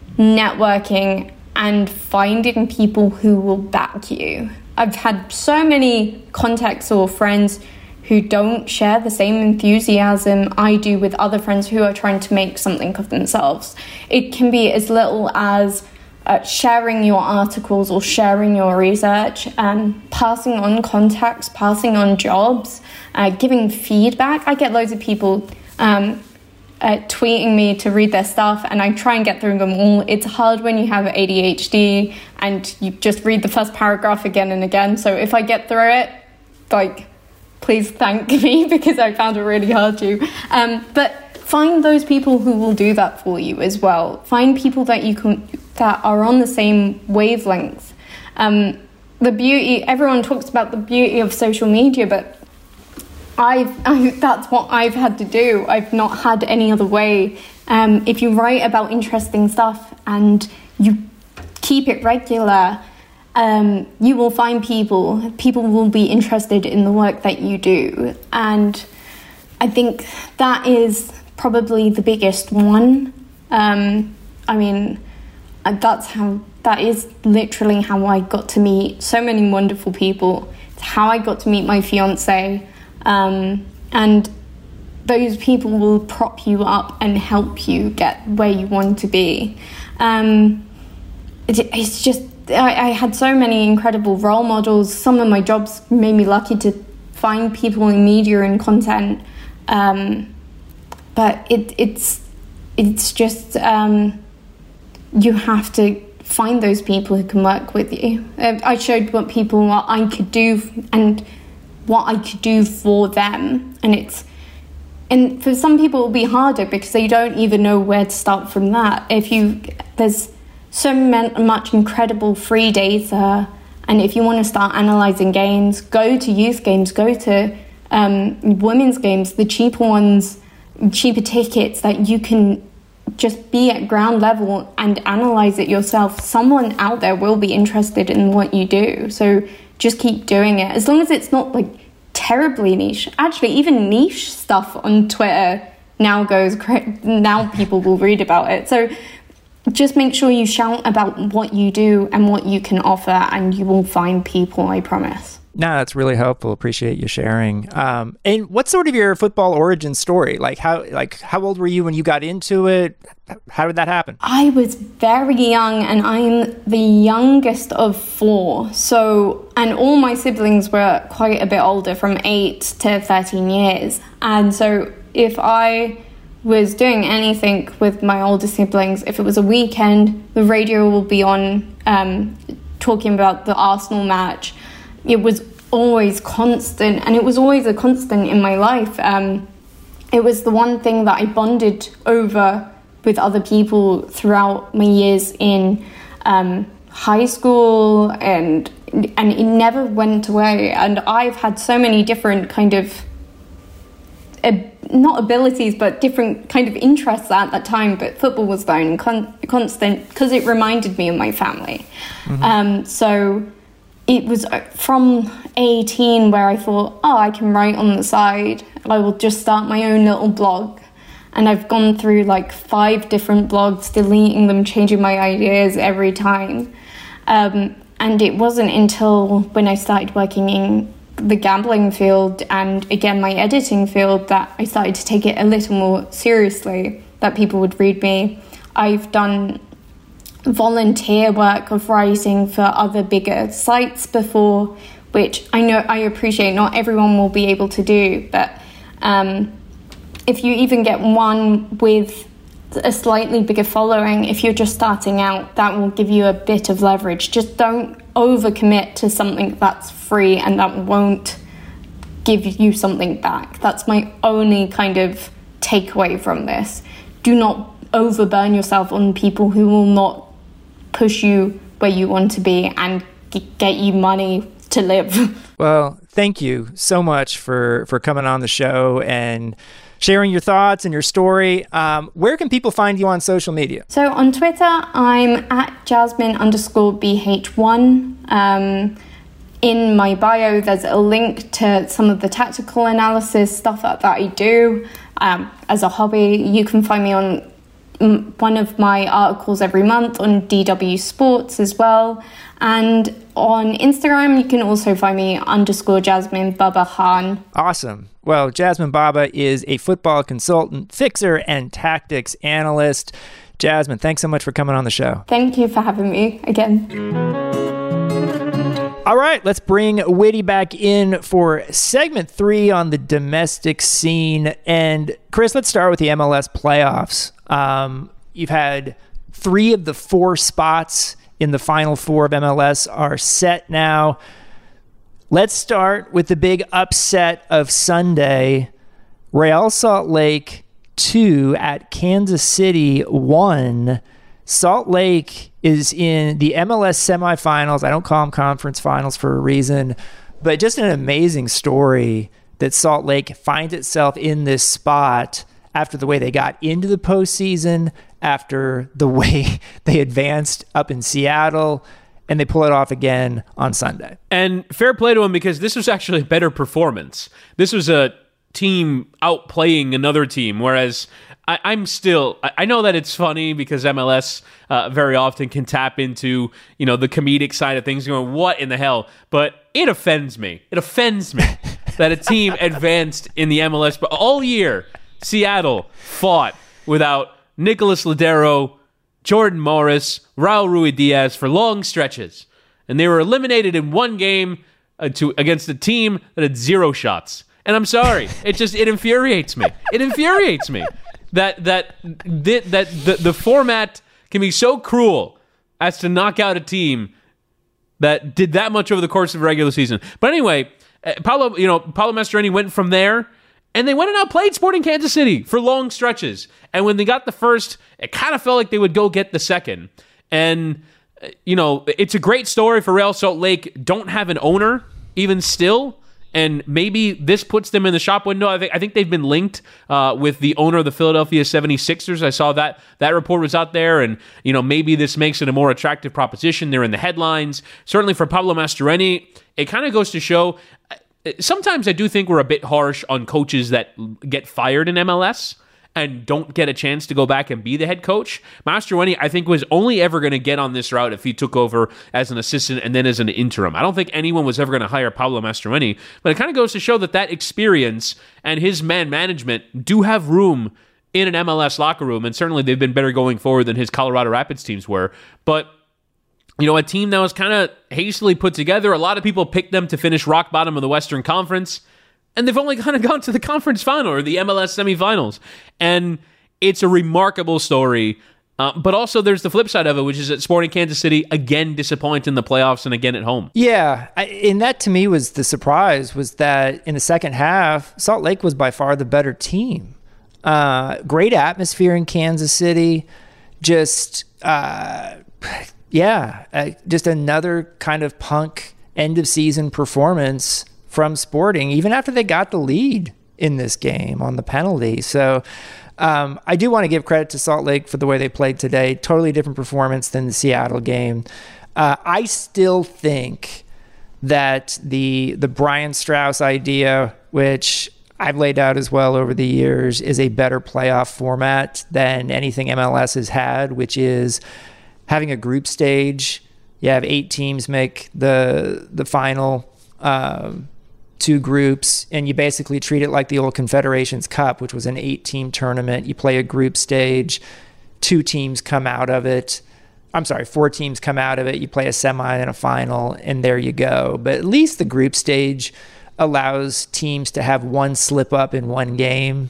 S3: networking and finding people who will back you. I've had so many contacts or friends who don't share the same enthusiasm I do with other friends who are trying to make something of themselves. It can be as little as uh, sharing your articles or sharing your research, um, passing on contacts, passing on jobs, uh, giving feedback. I get loads of people um, uh, tweeting me to read their stuff, and I try and get through them all. It's hard when you have A D H D and you just read the first paragraph again and again. So if I get through it, like, please thank me, because I found it really hard to. Um, but find those people who will do that for you as well. Find people that you can that are on the same wavelength. Um, the beauty, everyone talks about the beauty of social media, but I've I, that's what I've had to do. I've not had any other way. Um, if you write about interesting stuff and you keep it regular, Um, you will find people, people will be interested in the work that you do. And I think that is probably the biggest one. Um, I mean, that's how, that is literally how I got to meet so many wonderful people. It's how I got to meet my fiance. Um, and those people will prop you up and help you get where you want to be. Um, it, it's just, I, I had so many incredible role models. Some of my jobs made me lucky to find people in media and content. Um, but it, it's it's just, um, you have to find those people who can work with you. Uh, I showed what people, what I could do and what I could do for them. And it's, and for some people it will be harder because they don't even know where to start from that. If you, there's so much incredible free data, and if you want to start analysing games, go to youth games, go to um, women's games, the cheaper ones, cheaper tickets that you can just be at ground level and analyse it yourself. Someone out there will be interested in what you do, so just keep doing it, as long as it's not like terribly niche. Actually, even niche stuff on Twitter now goes cra- now people will read about it. So just make sure you shout about what you do and what you can offer, and you will find people, I promise.
S1: No, that's really helpful. Appreciate you sharing. Um, and what's sort of your football origin story? Like how, like how old were you when you got into it? How did that happen?
S3: I was very young, and I'm the youngest of four. So, and all my siblings were quite a bit older, from eight to thirteen years. And so if I was doing anything with my older siblings, if it was a weekend, the radio will be on um, talking about the Arsenal match. It was always constant, and it was always a constant in my life. Um, it was the one thing that I bonded over with other people throughout my years in um, high school, and and it never went away. And I've had so many different kind of ab- not abilities, but different kind of interests at that time. But football was the only con- constant because it reminded me of my family. Mm-hmm. Um, so it was from eighteen where I thought, oh, I can write on the side. I will just start my own little blog. And I've gone through like five different blogs, deleting them, changing my ideas every time. Um, and it wasn't until when I started working in the gambling field and again my editing field that I started to take it a little more seriously, that people would read me. I've done volunteer work of writing for other bigger sites before, which I know I appreciate not everyone will be able to do, but um, if you even get one with a slightly bigger following, if you're just starting out, that will give you a bit of leverage. Just don't overcommit to something that's free and that won't give you something back. That's my only kind of takeaway from this. Do not overburn yourself on people who will not push you where you want to be and g- get you money to live.
S1: Well, thank you so much for, for coming on the show and sharing your thoughts and your story. Um, where can people find you on social media?
S3: So on Twitter, I'm at Jasmine underscore B H one. Um, in my bio, there's a link to some of the tactical analysis stuff that, that I do um, as a hobby. You can find me on m- one of my articles every month on D W Sports as well. And on Instagram, you can also find me underscore Jasmine Baba Khan.
S1: Awesome. Well, Jasmine Baba is a football consultant, fixer, and tactics analyst. Jasmine, thanks so much for coming on the show.
S3: Thank you for having me again.
S1: All right, let's bring Whitty back in for segment three on the domestic scene. And Chris, let's start with the M L S playoffs. Um, you've had three of the four spots in the final four of M L S are set now. Let's start with the big upset of Sunday. Real Salt Lake two at Kansas City one. Salt Lake is in the M L S semifinals. I don't call them conference finals for a reason, but just an amazing story that Salt Lake finds itself in this spot after the way they got into the postseason, after the way they advanced up in Seattle, and they pull it off again on Sunday.
S2: And fair play to them, because this was actually a better performance. This was a team outplaying another team, whereas I, I'm still, I know that it's funny because M L S uh, very often can tap into, you know, the comedic side of things, going, what in the hell? But it offends me. It offends me that a team advanced in the M L S, but all year, Seattle fought without Nicholas Ladero, Jordan Morris, Raul Ruidiaz for long stretches. And they were eliminated in one game uh, to against a team that had zero shots. And I'm sorry, it just, it infuriates me. It infuriates me that that that, that the, the format can be so cruel as to knock out a team that did that much over the course of a regular season. But anyway, uh, Paulo, you know, Paulo Mastroeni went from there, and they went and outplayed Sporting Kansas City for long stretches. And when they got the first, it kind of felt like they would go get the second. And, uh, you know, it's a great story for Real Salt Lake. Don't have an owner, even still. And maybe this puts them in the shop window. I think I think they've been linked uh, with the owner of the Philadelphia seventy-sixers. I saw that that report was out there, and you know maybe this makes it a more attractive proposition. They're in the headlines. Certainly for Pablo Mastroeni, it kind of goes to show. Sometimes I do think we're a bit harsh on coaches that get fired in M L S and don't get a chance to go back and be the head coach. Mastroeni, I think, was only ever going to get on this route if he took over as an assistant and then as an interim. I don't think anyone was ever going to hire Pablo Mastroeni, but it kind of goes to show that that experience and his man management do have room in an M L S locker room, and certainly they've been better going forward than his Colorado Rapids teams were. But you know, a team that was kind of hastily put together, a lot of people picked them to finish rock bottom of the Western Conference, and they've only kind of gone to the conference final or the M L S semifinals. And it's a remarkable story. Uh, but also there's the flip side of it, which is that Sporting Kansas City, again, disappoint in the playoffs and again at home.
S1: Yeah, I, and that to me was the surprise, was that in the second half, Salt Lake was by far the better team. Uh, great atmosphere in Kansas City. Just, uh, yeah, uh, just another kind of punk end-of-season performance from Sporting, even after they got the lead in this game on the penalty. So um, I do want to give credit to Salt Lake for the way they played today. Totally different performance than the Seattle game. Uh, I still think that the the Brian Strauss idea, which I've laid out as well over the years, is a better playoff format than anything M L S has had, which is having a group stage. You have eight teams make the the final um, two groups, and you basically treat it like the old Confederations Cup, which was an eight-team tournament. You play a group stage, two teams come out of it. I'm sorry, four teams come out of it. You play a semi and a final, and there you go. But at least the group stage allows teams to have one slip up in one game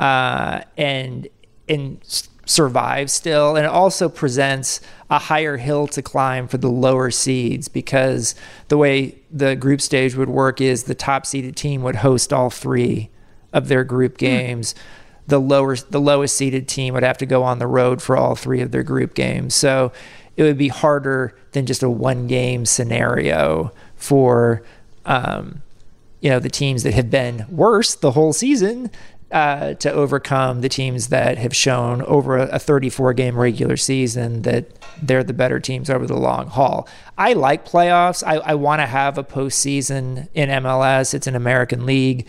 S1: uh, and and survive still. And it also presents a higher hill to climb for the lower seeds, because the way the group stage would work is the top seeded team would host all three of their group games. Mm. The lower, the lowest seeded team would have to go on the road for all three of their group games. So it would be harder than just a one game scenario for, um, you know, the teams that have been worse the whole season uh, to overcome the teams that have shown over a thirty-four game regular season that they're the better teams over the long haul. I like playoffs. I, I want to have a postseason in M L S. It's an American league,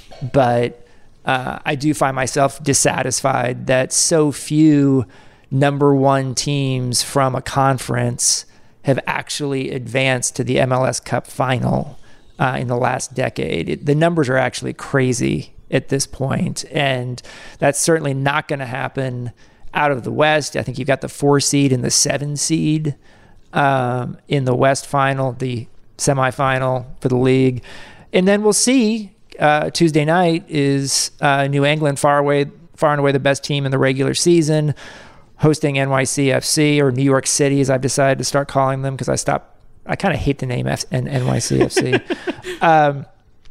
S1: but uh, I do find myself dissatisfied that so few number one teams from a conference have actually advanced to the M L S Cup final uh, in the last decade. It, the numbers are actually crazy at this point, and that's certainly not going to happen out of the West. I think you've got the four seed and the seven seed um, in the West final, the semifinal for the league. And then we'll see. Uh, Tuesday night is uh, New England, far away, far and away the best team in the regular season, hosting N Y C F C, or New York City, as I've decided to start calling them because I stopped. I kind of hate the name F- N- N Y C F C. um,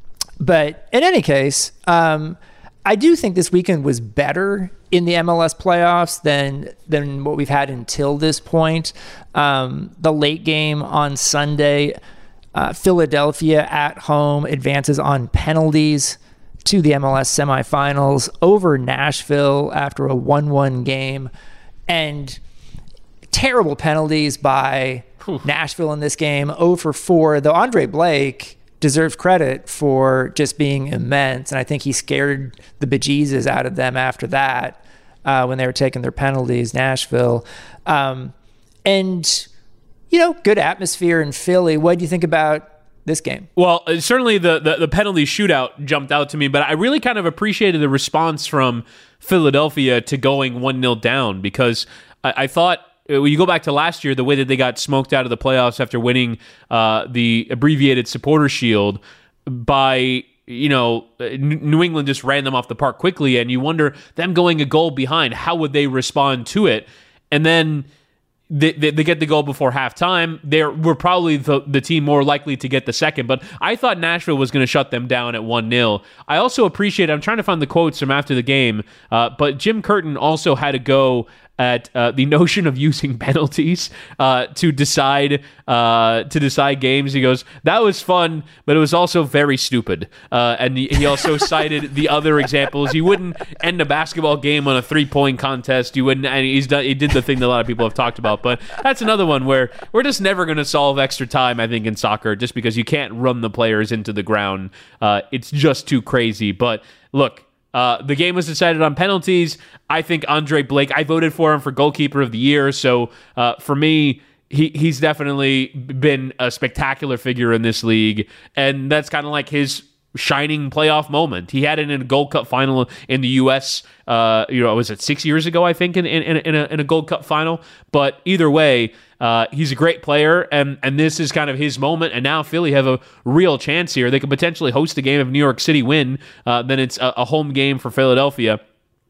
S1: but in any case, um, I do think this weekend was better in the M L S playoffs than than what we've had until this point. Um, the late game on Sunday, uh, Philadelphia at home advances on penalties to the M L S semifinals over Nashville after a one one game. And terrible penalties by Whew. Nashville in this game, zero for four, though Andre Blake deserves credit for just being immense. And I think he scared the bejesus out of them after that uh, when they were taking their penalties, Nashville. Um, and, you know, good atmosphere in Philly. What do you think about this game?
S2: Well, uh, certainly the, the, the penalty shootout jumped out to me, but I really kind of appreciated the response from Philadelphia to going one nil down, because I, I thought, when you go back to last year, the way that they got smoked out of the playoffs after winning uh, the abbreviated Supporter Shield by, you know, New England just ran them off the park quickly, and you wonder, them going a goal behind, how would they respond to it? And then they, they, they get the goal before halftime. They were probably the, the team more likely to get the second, but I thought Nashville was going to shut them down at one nil. I also appreciate, I'm trying to find the quotes from after the game, uh, but Jim Curtin also had to go at uh, the notion of using penalties uh, to decide uh, to decide games. He goes, that was fun, but it was also very stupid. Uh, and he, he also cited the other examples. You wouldn't end a basketball game on a three-point contest. You wouldn't. And he's done. He did the thing that a lot of people have talked about. But that's another one where we're just never going to solve extra time, I think, in soccer, just because you can't run the players into the ground. Uh, it's just too crazy. But look, Uh, the game was decided on penalties. I think Andre Blake, I voted for him for goalkeeper of the year. So uh, for me, he he's definitely been a spectacular figure in this league. And that's kind of like his shining playoff moment. He had it in a Gold Cup final in the U S, uh, you know, was it six years ago, I think, in, in, in, a, in a Gold Cup final. But either way, Uh, he's a great player, and and this is kind of his moment. And now Philly have a real chance here. They could potentially host a game if New York City win. Uh, then it's a, a home game for Philadelphia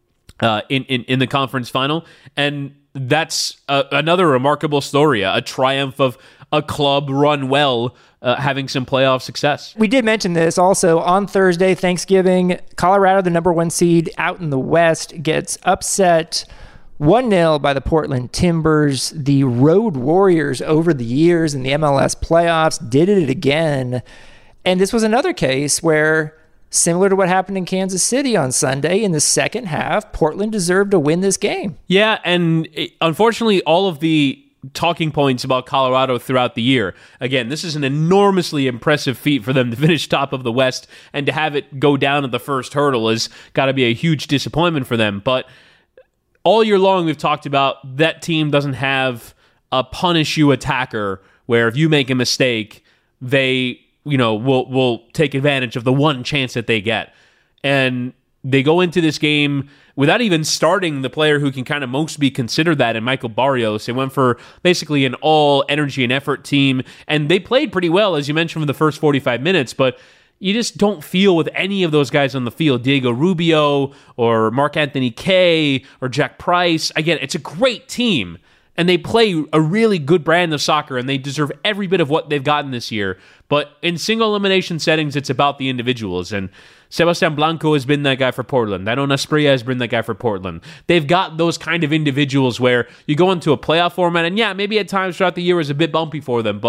S2: uh, in, in in the conference final, and that's a, another remarkable story, a, a triumph of a club run well, uh, having some playoff success.
S1: We did mention this also on Thursday, Thanksgiving. Colorado, the number one seed out in the West, gets upset one nil by the Portland Timbers. The Road Warriors over the years in the M L S playoffs did it again. And this was another case where, similar to what happened in Kansas City on Sunday, in the second half, Portland deserved to win this game.
S2: Yeah, and it, unfortunately, all of the talking points about Colorado throughout the year. Again, this is an enormously impressive feat for them to finish top of the West, and to have it go down at the first hurdle has got to be a huge disappointment for them. But all year long, we've talked about that team doesn't have a punish you attacker where if you make a mistake, they, you know, will will take advantage of the one chance that they get. And they go into this game without even starting the player who can kind of most be considered that in Michael Barrios. They went for basically an all energy and effort team, and they played pretty well, as you mentioned, for the first forty-five minutes, but you just don't feel with any of those guys on the field, Diego Rubio or Mark Anthony Kaye or Jack Price. Again, it's a great team, and they play a really good brand of soccer, and they deserve every bit of what they've gotten this year. But in single elimination settings, it's about the individuals, and Sebastian Blanco has been that guy for Portland. Daron Asprilla has been that guy for Portland. They've got those kind of individuals where you go into a playoff format, and yeah, maybe at times throughout the year is a bit bumpy for them, but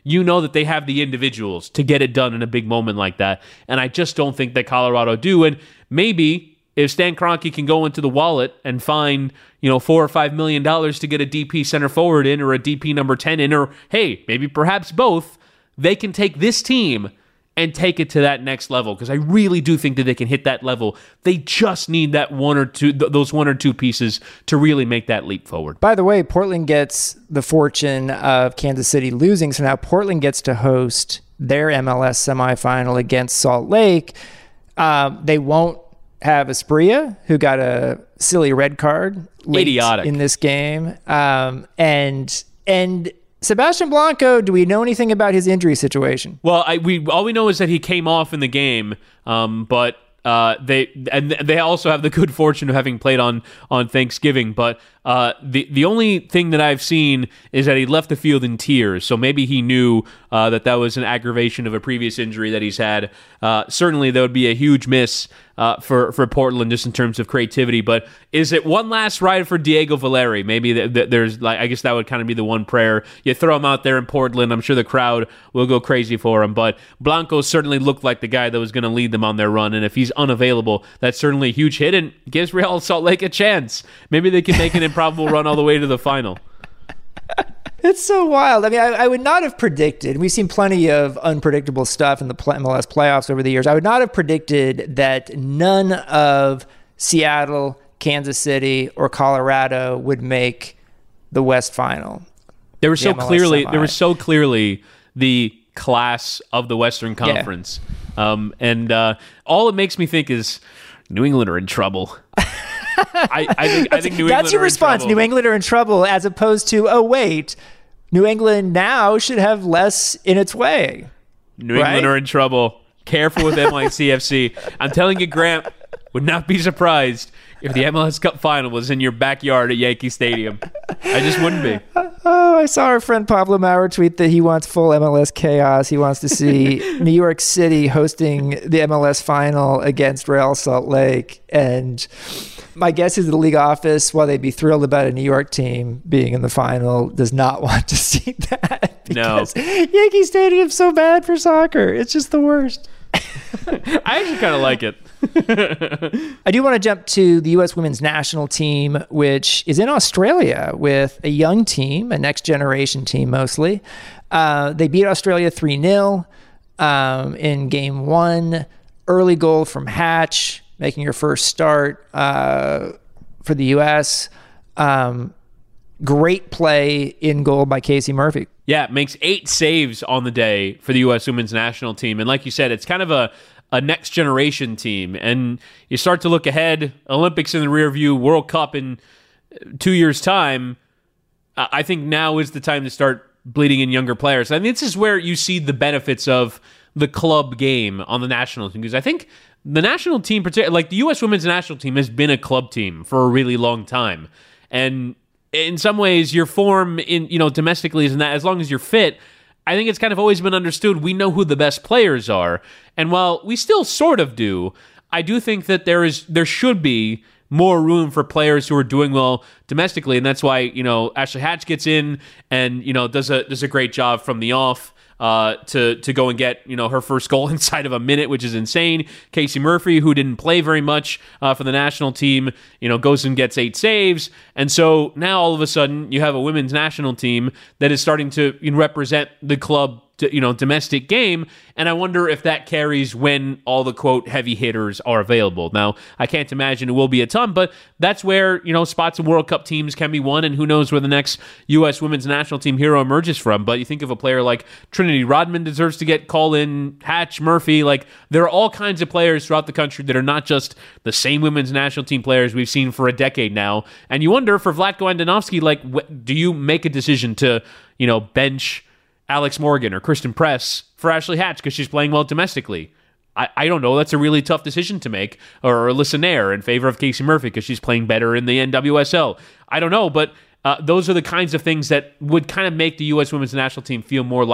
S2: you know that they have the individuals to get it done in a big moment like that. And I just don't think that Colorado do. And maybe if Stan Kroenke can go into the wallet and find, you know, four or five million dollars to get a D P center forward in or a D P number ten in, or hey, maybe perhaps both, they can take this team and take it to that next level, because I really do think that they can hit that level. They just need that one or two, th- those one or two pieces to really make that leap forward.
S1: By the way, Portland gets the fortune of Kansas City losing, so now Portland gets to host their M L S semifinal against Salt Lake. Um, they won't have Asprilla, who got a silly red card late
S2: Idiotic.
S1: in this game, um, and and. Sebastian Blanco, do we know anything about his injury situation?
S2: Well, I, we all we know is that he came off in the game, um, but uh, they and they also have the good fortune of having played on on Thanksgiving. But uh, the the only thing that I've seen is that he left the field in tears. So maybe he knew uh, that that was an aggravation of a previous injury that he's had. Uh, certainly, that would be a huge miss uh, for for Portland just in terms of creativity. But is it one last ride for Diego Valeri? Maybe th- th- there's like I guess that would kind of be the one prayer. You throw him out there in Portland, I'm sure the crowd will go crazy for him. But Blanco certainly looked like the guy that was going to lead them on their run. And if he's unavailable, that's certainly a huge hit and gives Real Salt Lake a chance. Maybe they can make an improbable run all the way to the final.
S1: It's so wild. I mean, I, I would not have predicted, we've seen plenty of unpredictable stuff in the M L S playoffs over the years. I would not have predicted that none of Seattle, Kansas City, or Colorado would make the West Final.
S2: They were
S1: the
S2: so
S1: M L S
S2: clearly,
S1: semi.
S2: they were so clearly the class of the Western Conference. Yeah. Um, and uh, all it makes me think is New England are in trouble. I, I think I think New England
S1: That's your
S2: are in
S1: response.
S2: trouble.
S1: New England are in trouble, as opposed to, oh, wait, New England now should have less in its way.
S2: New
S1: right?
S2: England are in trouble. Careful with M I C F C. I'm telling you, Grant, would not be surprised if the M L S Cup final was in your backyard at Yankee Stadium. I just wouldn't be.
S1: Oh, I saw our friend Pablo Maurer tweet that he wants full M L S chaos. He wants to see New York City hosting the M L S final against Real Salt Lake. And my guess is the league office, while they'd be thrilled about a New York team being in the final, does not want to see that. Because
S2: no.
S1: Yankee Stadium's so bad for soccer. It's just the worst.
S2: I actually kind of like it.
S1: I do want to jump to the U S women's national team, which is in Australia with a young team, a next generation team mostly. Uh, they beat Australia three nil um, in game one. Early goal from Hatch, making her first start uh, for the U S. Um, great play in goal by Casey Murphy.
S2: Yeah, makes eight saves on the day for the U S women's national team. And like you said, it's kind of a a next generation team, and you start to look ahead, Olympics in the rear view, World Cup in two years time. I think now is the time to start bleeding in younger players. I mean, this is where you see the benefits of the club game on the national team, because I think the national team, like the U S women's national team, has been a club team for a really long time. And in some ways, your form in, you know, domestically isn't that, as long as you're fit, I think it's kind of always been understood we know who the best players are. And while we still sort of do, I do think that there is there should be more room for players who are doing well domestically. And that's why, you know, Ashley Hatch gets in and, you know, does a does a great job from the off. Uh, to to go and get, you know, her first goal inside of a minute, which is insane. Casey Murphy, who didn't play very much uh, for the national team, you know, goes and gets eight saves. And so now all of a sudden you have a women's national team that is starting to, you know, represent the club, to, you know, domestic game. And I wonder if that carries when all the, quote, heavy hitters are available. Now, I can't imagine it will be a ton, but that's where, you know, spots in World Cup teams can be won, and who knows where the next U S women's national team hero emerges from. But you think of a player like Trinity Rodman deserves to get called in, Hatch, Murphy, like there are all kinds of players throughout the country that are not just the same women's national team players we've seen for a decade now. And you wonder for Vlatko Andonovski, like, wh- do you make a decision to, you know, bench Alex Morgan or Kristen Press for Ashley Hatch because she's playing well domestically? I, I don't know. That's a really tough decision to make. Or Alyssa Nair in favor of Casey Murphy because she's playing better in the N W S L. I don't know, but uh, those are the kinds of things that would kind of make the U S women's national team feel more like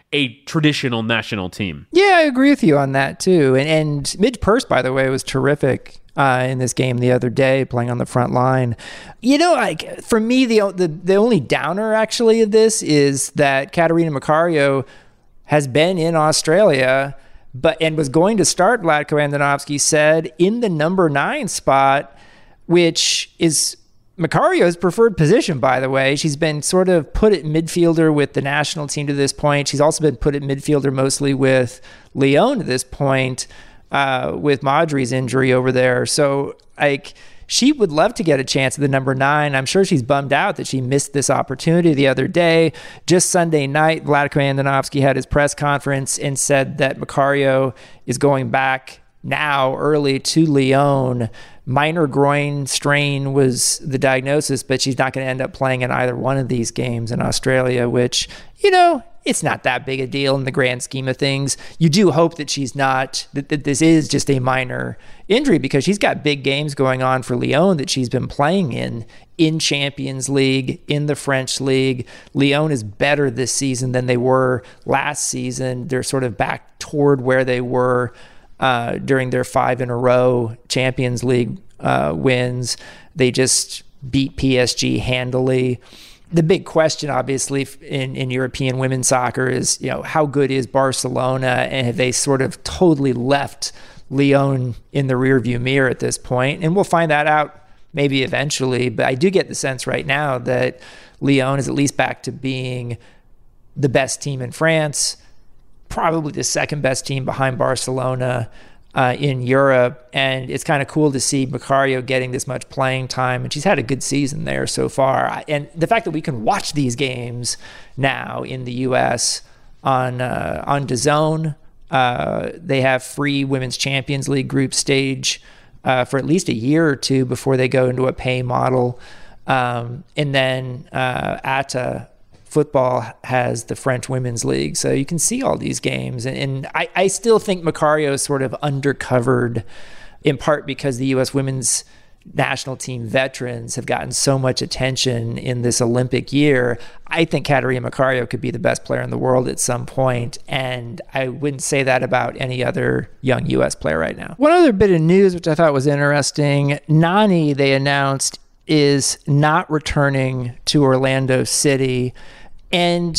S2: a traditional national team.
S1: Yeah, I agree with you on that too. And, and Midge Purce, by the way, was terrific uh, in this game the other day, playing on the front line. You know, like for me, the, the the only downer actually of this is that Catarina Macario has been in Australia, but and was going to start, Vlatko Andonovski said, in the number nine spot, which is Macario's preferred position, by the way. She's been sort of put at midfielder with the national team to this point. She's also been put at midfielder mostly with Lyon to this point, uh, with Madri's injury over there. So, like, she would love to get a chance at the number nine. I'm sure she's bummed out that she missed this opportunity the other day. Just Sunday night, Vlatko Andonovski had his press conference and said that Macario is going back now early to Lyon. Minor groin strain was the diagnosis, but she's not going to end up playing in either one of these games in Australia, which, you know, it's not that big a deal in the grand scheme of things. You do hope that she's not, that, that this is just a minor injury, because she's got big games going on for Lyon that she's been playing in, in Champions League, in the French League. Lyon is better this season than they were last season. They're sort of back toward where they were Uh, during their five in a row Champions League uh, wins. They just beat P S G handily. The big question, obviously, in, in European women's soccer is, you know, how good is Barcelona, and have they sort of totally left Lyon in the rearview mirror at this point? And we'll find that out maybe eventually, but I do get the sense right now that Lyon is at least back to being the best team in France, probably the second best team behind Barcelona uh, in Europe. And it's kind of cool to see Macario getting this much playing time. And she's had a good season there so far. And the fact that we can watch these games now in the U S on uh, on DAZN, uh, they have free Women's Champions League group stage uh, for at least a year or two before they go into a pay model. Um, and then uh, A T A Football has the French Women's League, so you can see all these games. And, and I, I still think Macario is sort of undercovered, in part because the U S women's national team veterans have gotten so much attention in this Olympic year. I think Catarina Macario could be the best player in the world at some point, and I wouldn't say that about any other young U S player right now. One other bit of news, which I thought was interesting, Nani, they announced, is not returning to Orlando City. And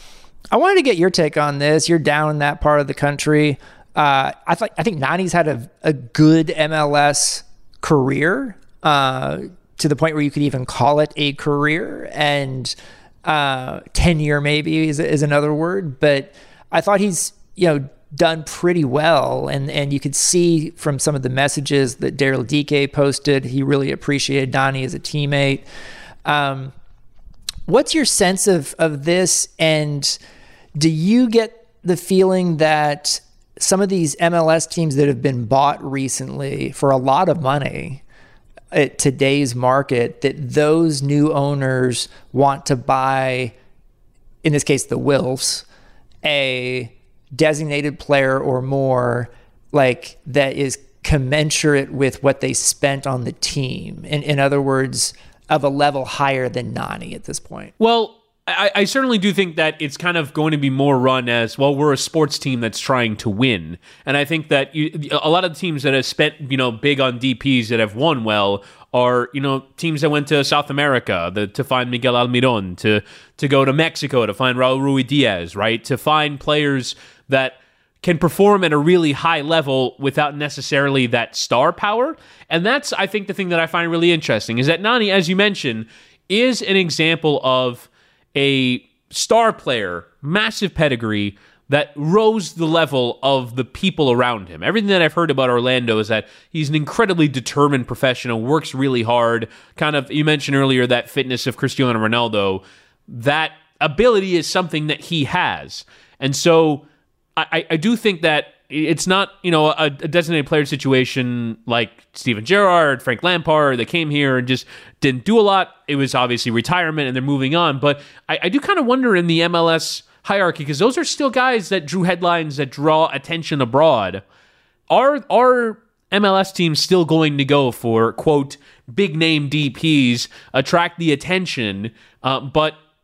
S1: I wanted to get your take on this. You're down in that part of the country. Uh, I, th- I think Nani's had a, a good M L S career, uh, to the point where you could even call it a career, and uh, tenure maybe is, is another word. But I thought he's, you know, done pretty well, and and you could see from some of the messages that Daryl Dike posted, he really appreciated Nani as a teammate. Um, what's your sense of of this, and do you get the feeling that some of these M L S teams that have been bought recently for a lot of money at today's market, that those new owners want to buy, in this case the Wilfs, a designated player or more, like, that is commensurate with what they spent on the team? In, in other words, of a level higher than Nani at this point?
S2: Well, I, I certainly do think that it's kind of going to be more run as, well, we're a sports team that's trying to win. And I think that you, a lot of the teams that have spent, you know, big on D Ps that have won well are, you know, teams that went to South America the, to find Miguel Almiron, to to go to Mexico to find Raul Ruidiaz, right? To find players that can perform at a really high level without necessarily that star power. And that's, I think, the thing that I find really interesting is that Nani, as you mentioned, is an example of a star player, massive pedigree, that rose the level of the people around him. Everything that I've heard about Orlando is that he's an incredibly determined professional, works really hard. Kind of, you mentioned earlier that fitness of Cristiano Ronaldo. That ability is something that he has. And so I, I do think that it's not, you know, a, a designated player situation like Steven Gerrard, Frank Lampard, that came here and just didn't do a lot. It was obviously retirement and they're moving on. But I, I do kind of wonder in the M L S hierarchy, because those are still guys that drew headlines, that draw attention abroad. Are, are M L S teams still going to go for, quote, big name D Ps, attract the attention, uh, but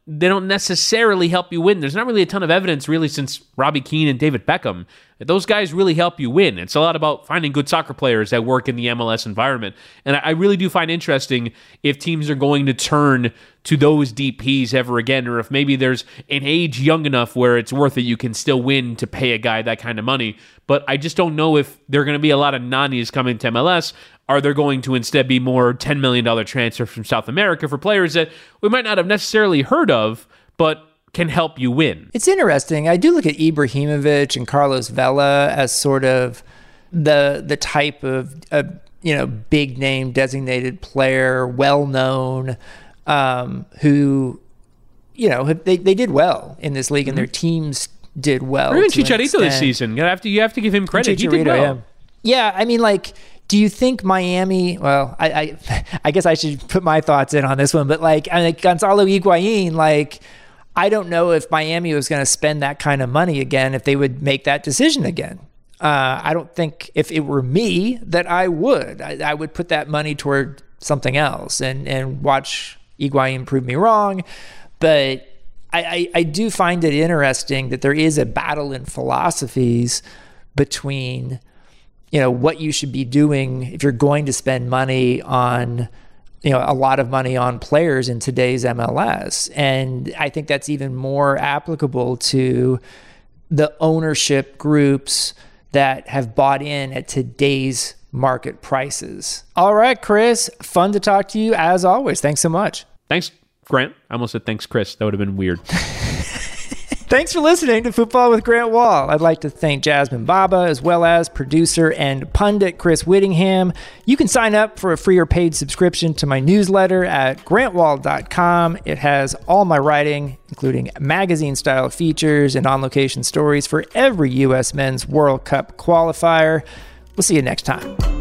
S2: they don't necessarily help you win. There's not really a ton of evidence really since Robbie Keane and David Beckham that those guys really help you win. It's a lot about finding good soccer players that work in the M L S environment. And I really do find interesting if teams are going to turn to those D Ps ever again, or if maybe there's an age young enough where it's worth it, you can still win to pay a guy that kind of money. But I just don't know if there are going to be a lot of Nanis coming to M L S. Are there going to instead be more ten million dollars transfers from South America for players that we might not have necessarily heard of, but can help you win?
S1: It's interesting. I do look at Ibrahimovic and Carlos Vela as sort of the the type of, uh, you know, big name designated player, well known, um, who, you know, they they did well in this league, mm-hmm. and their teams did well.
S2: Or even Chicharito this season. You have to you have to give him credit. He did well.
S1: Yeah. yeah, I mean, like. Do you think Miami? Well, I, I, I guess I should put my thoughts in on this one. But like, I mean, Gonzalo Higuain, like, I don't know if Miami was going to spend that kind of money again if they would make that decision again. Uh, I don't think if it were me that I would. I, I would put that money toward something else and and watch Higuain prove me wrong. But I, I, I do find it interesting that there is a battle in philosophies between, you know, what you should be doing if you're going to spend money on, you know, a lot of money on players in today's M L S. And I think that's even more applicable to the ownership groups that have bought in at today's market prices. All right, Chris, fun to talk to you as always. Thanks so much.
S2: Thanks, Grant. I almost said thanks, Chris. That would have been weird.
S1: Thanks for listening to Football with Grant Wahl. I'd like to thank Jasmine Baba as well as producer and pundit Chris Whittingham. You can sign up for a free or paid subscription to my newsletter at grant wahl dot com. It has all my writing, including magazine-style features and on-location stories for every U S Men's World Cup qualifier. We'll see you next time.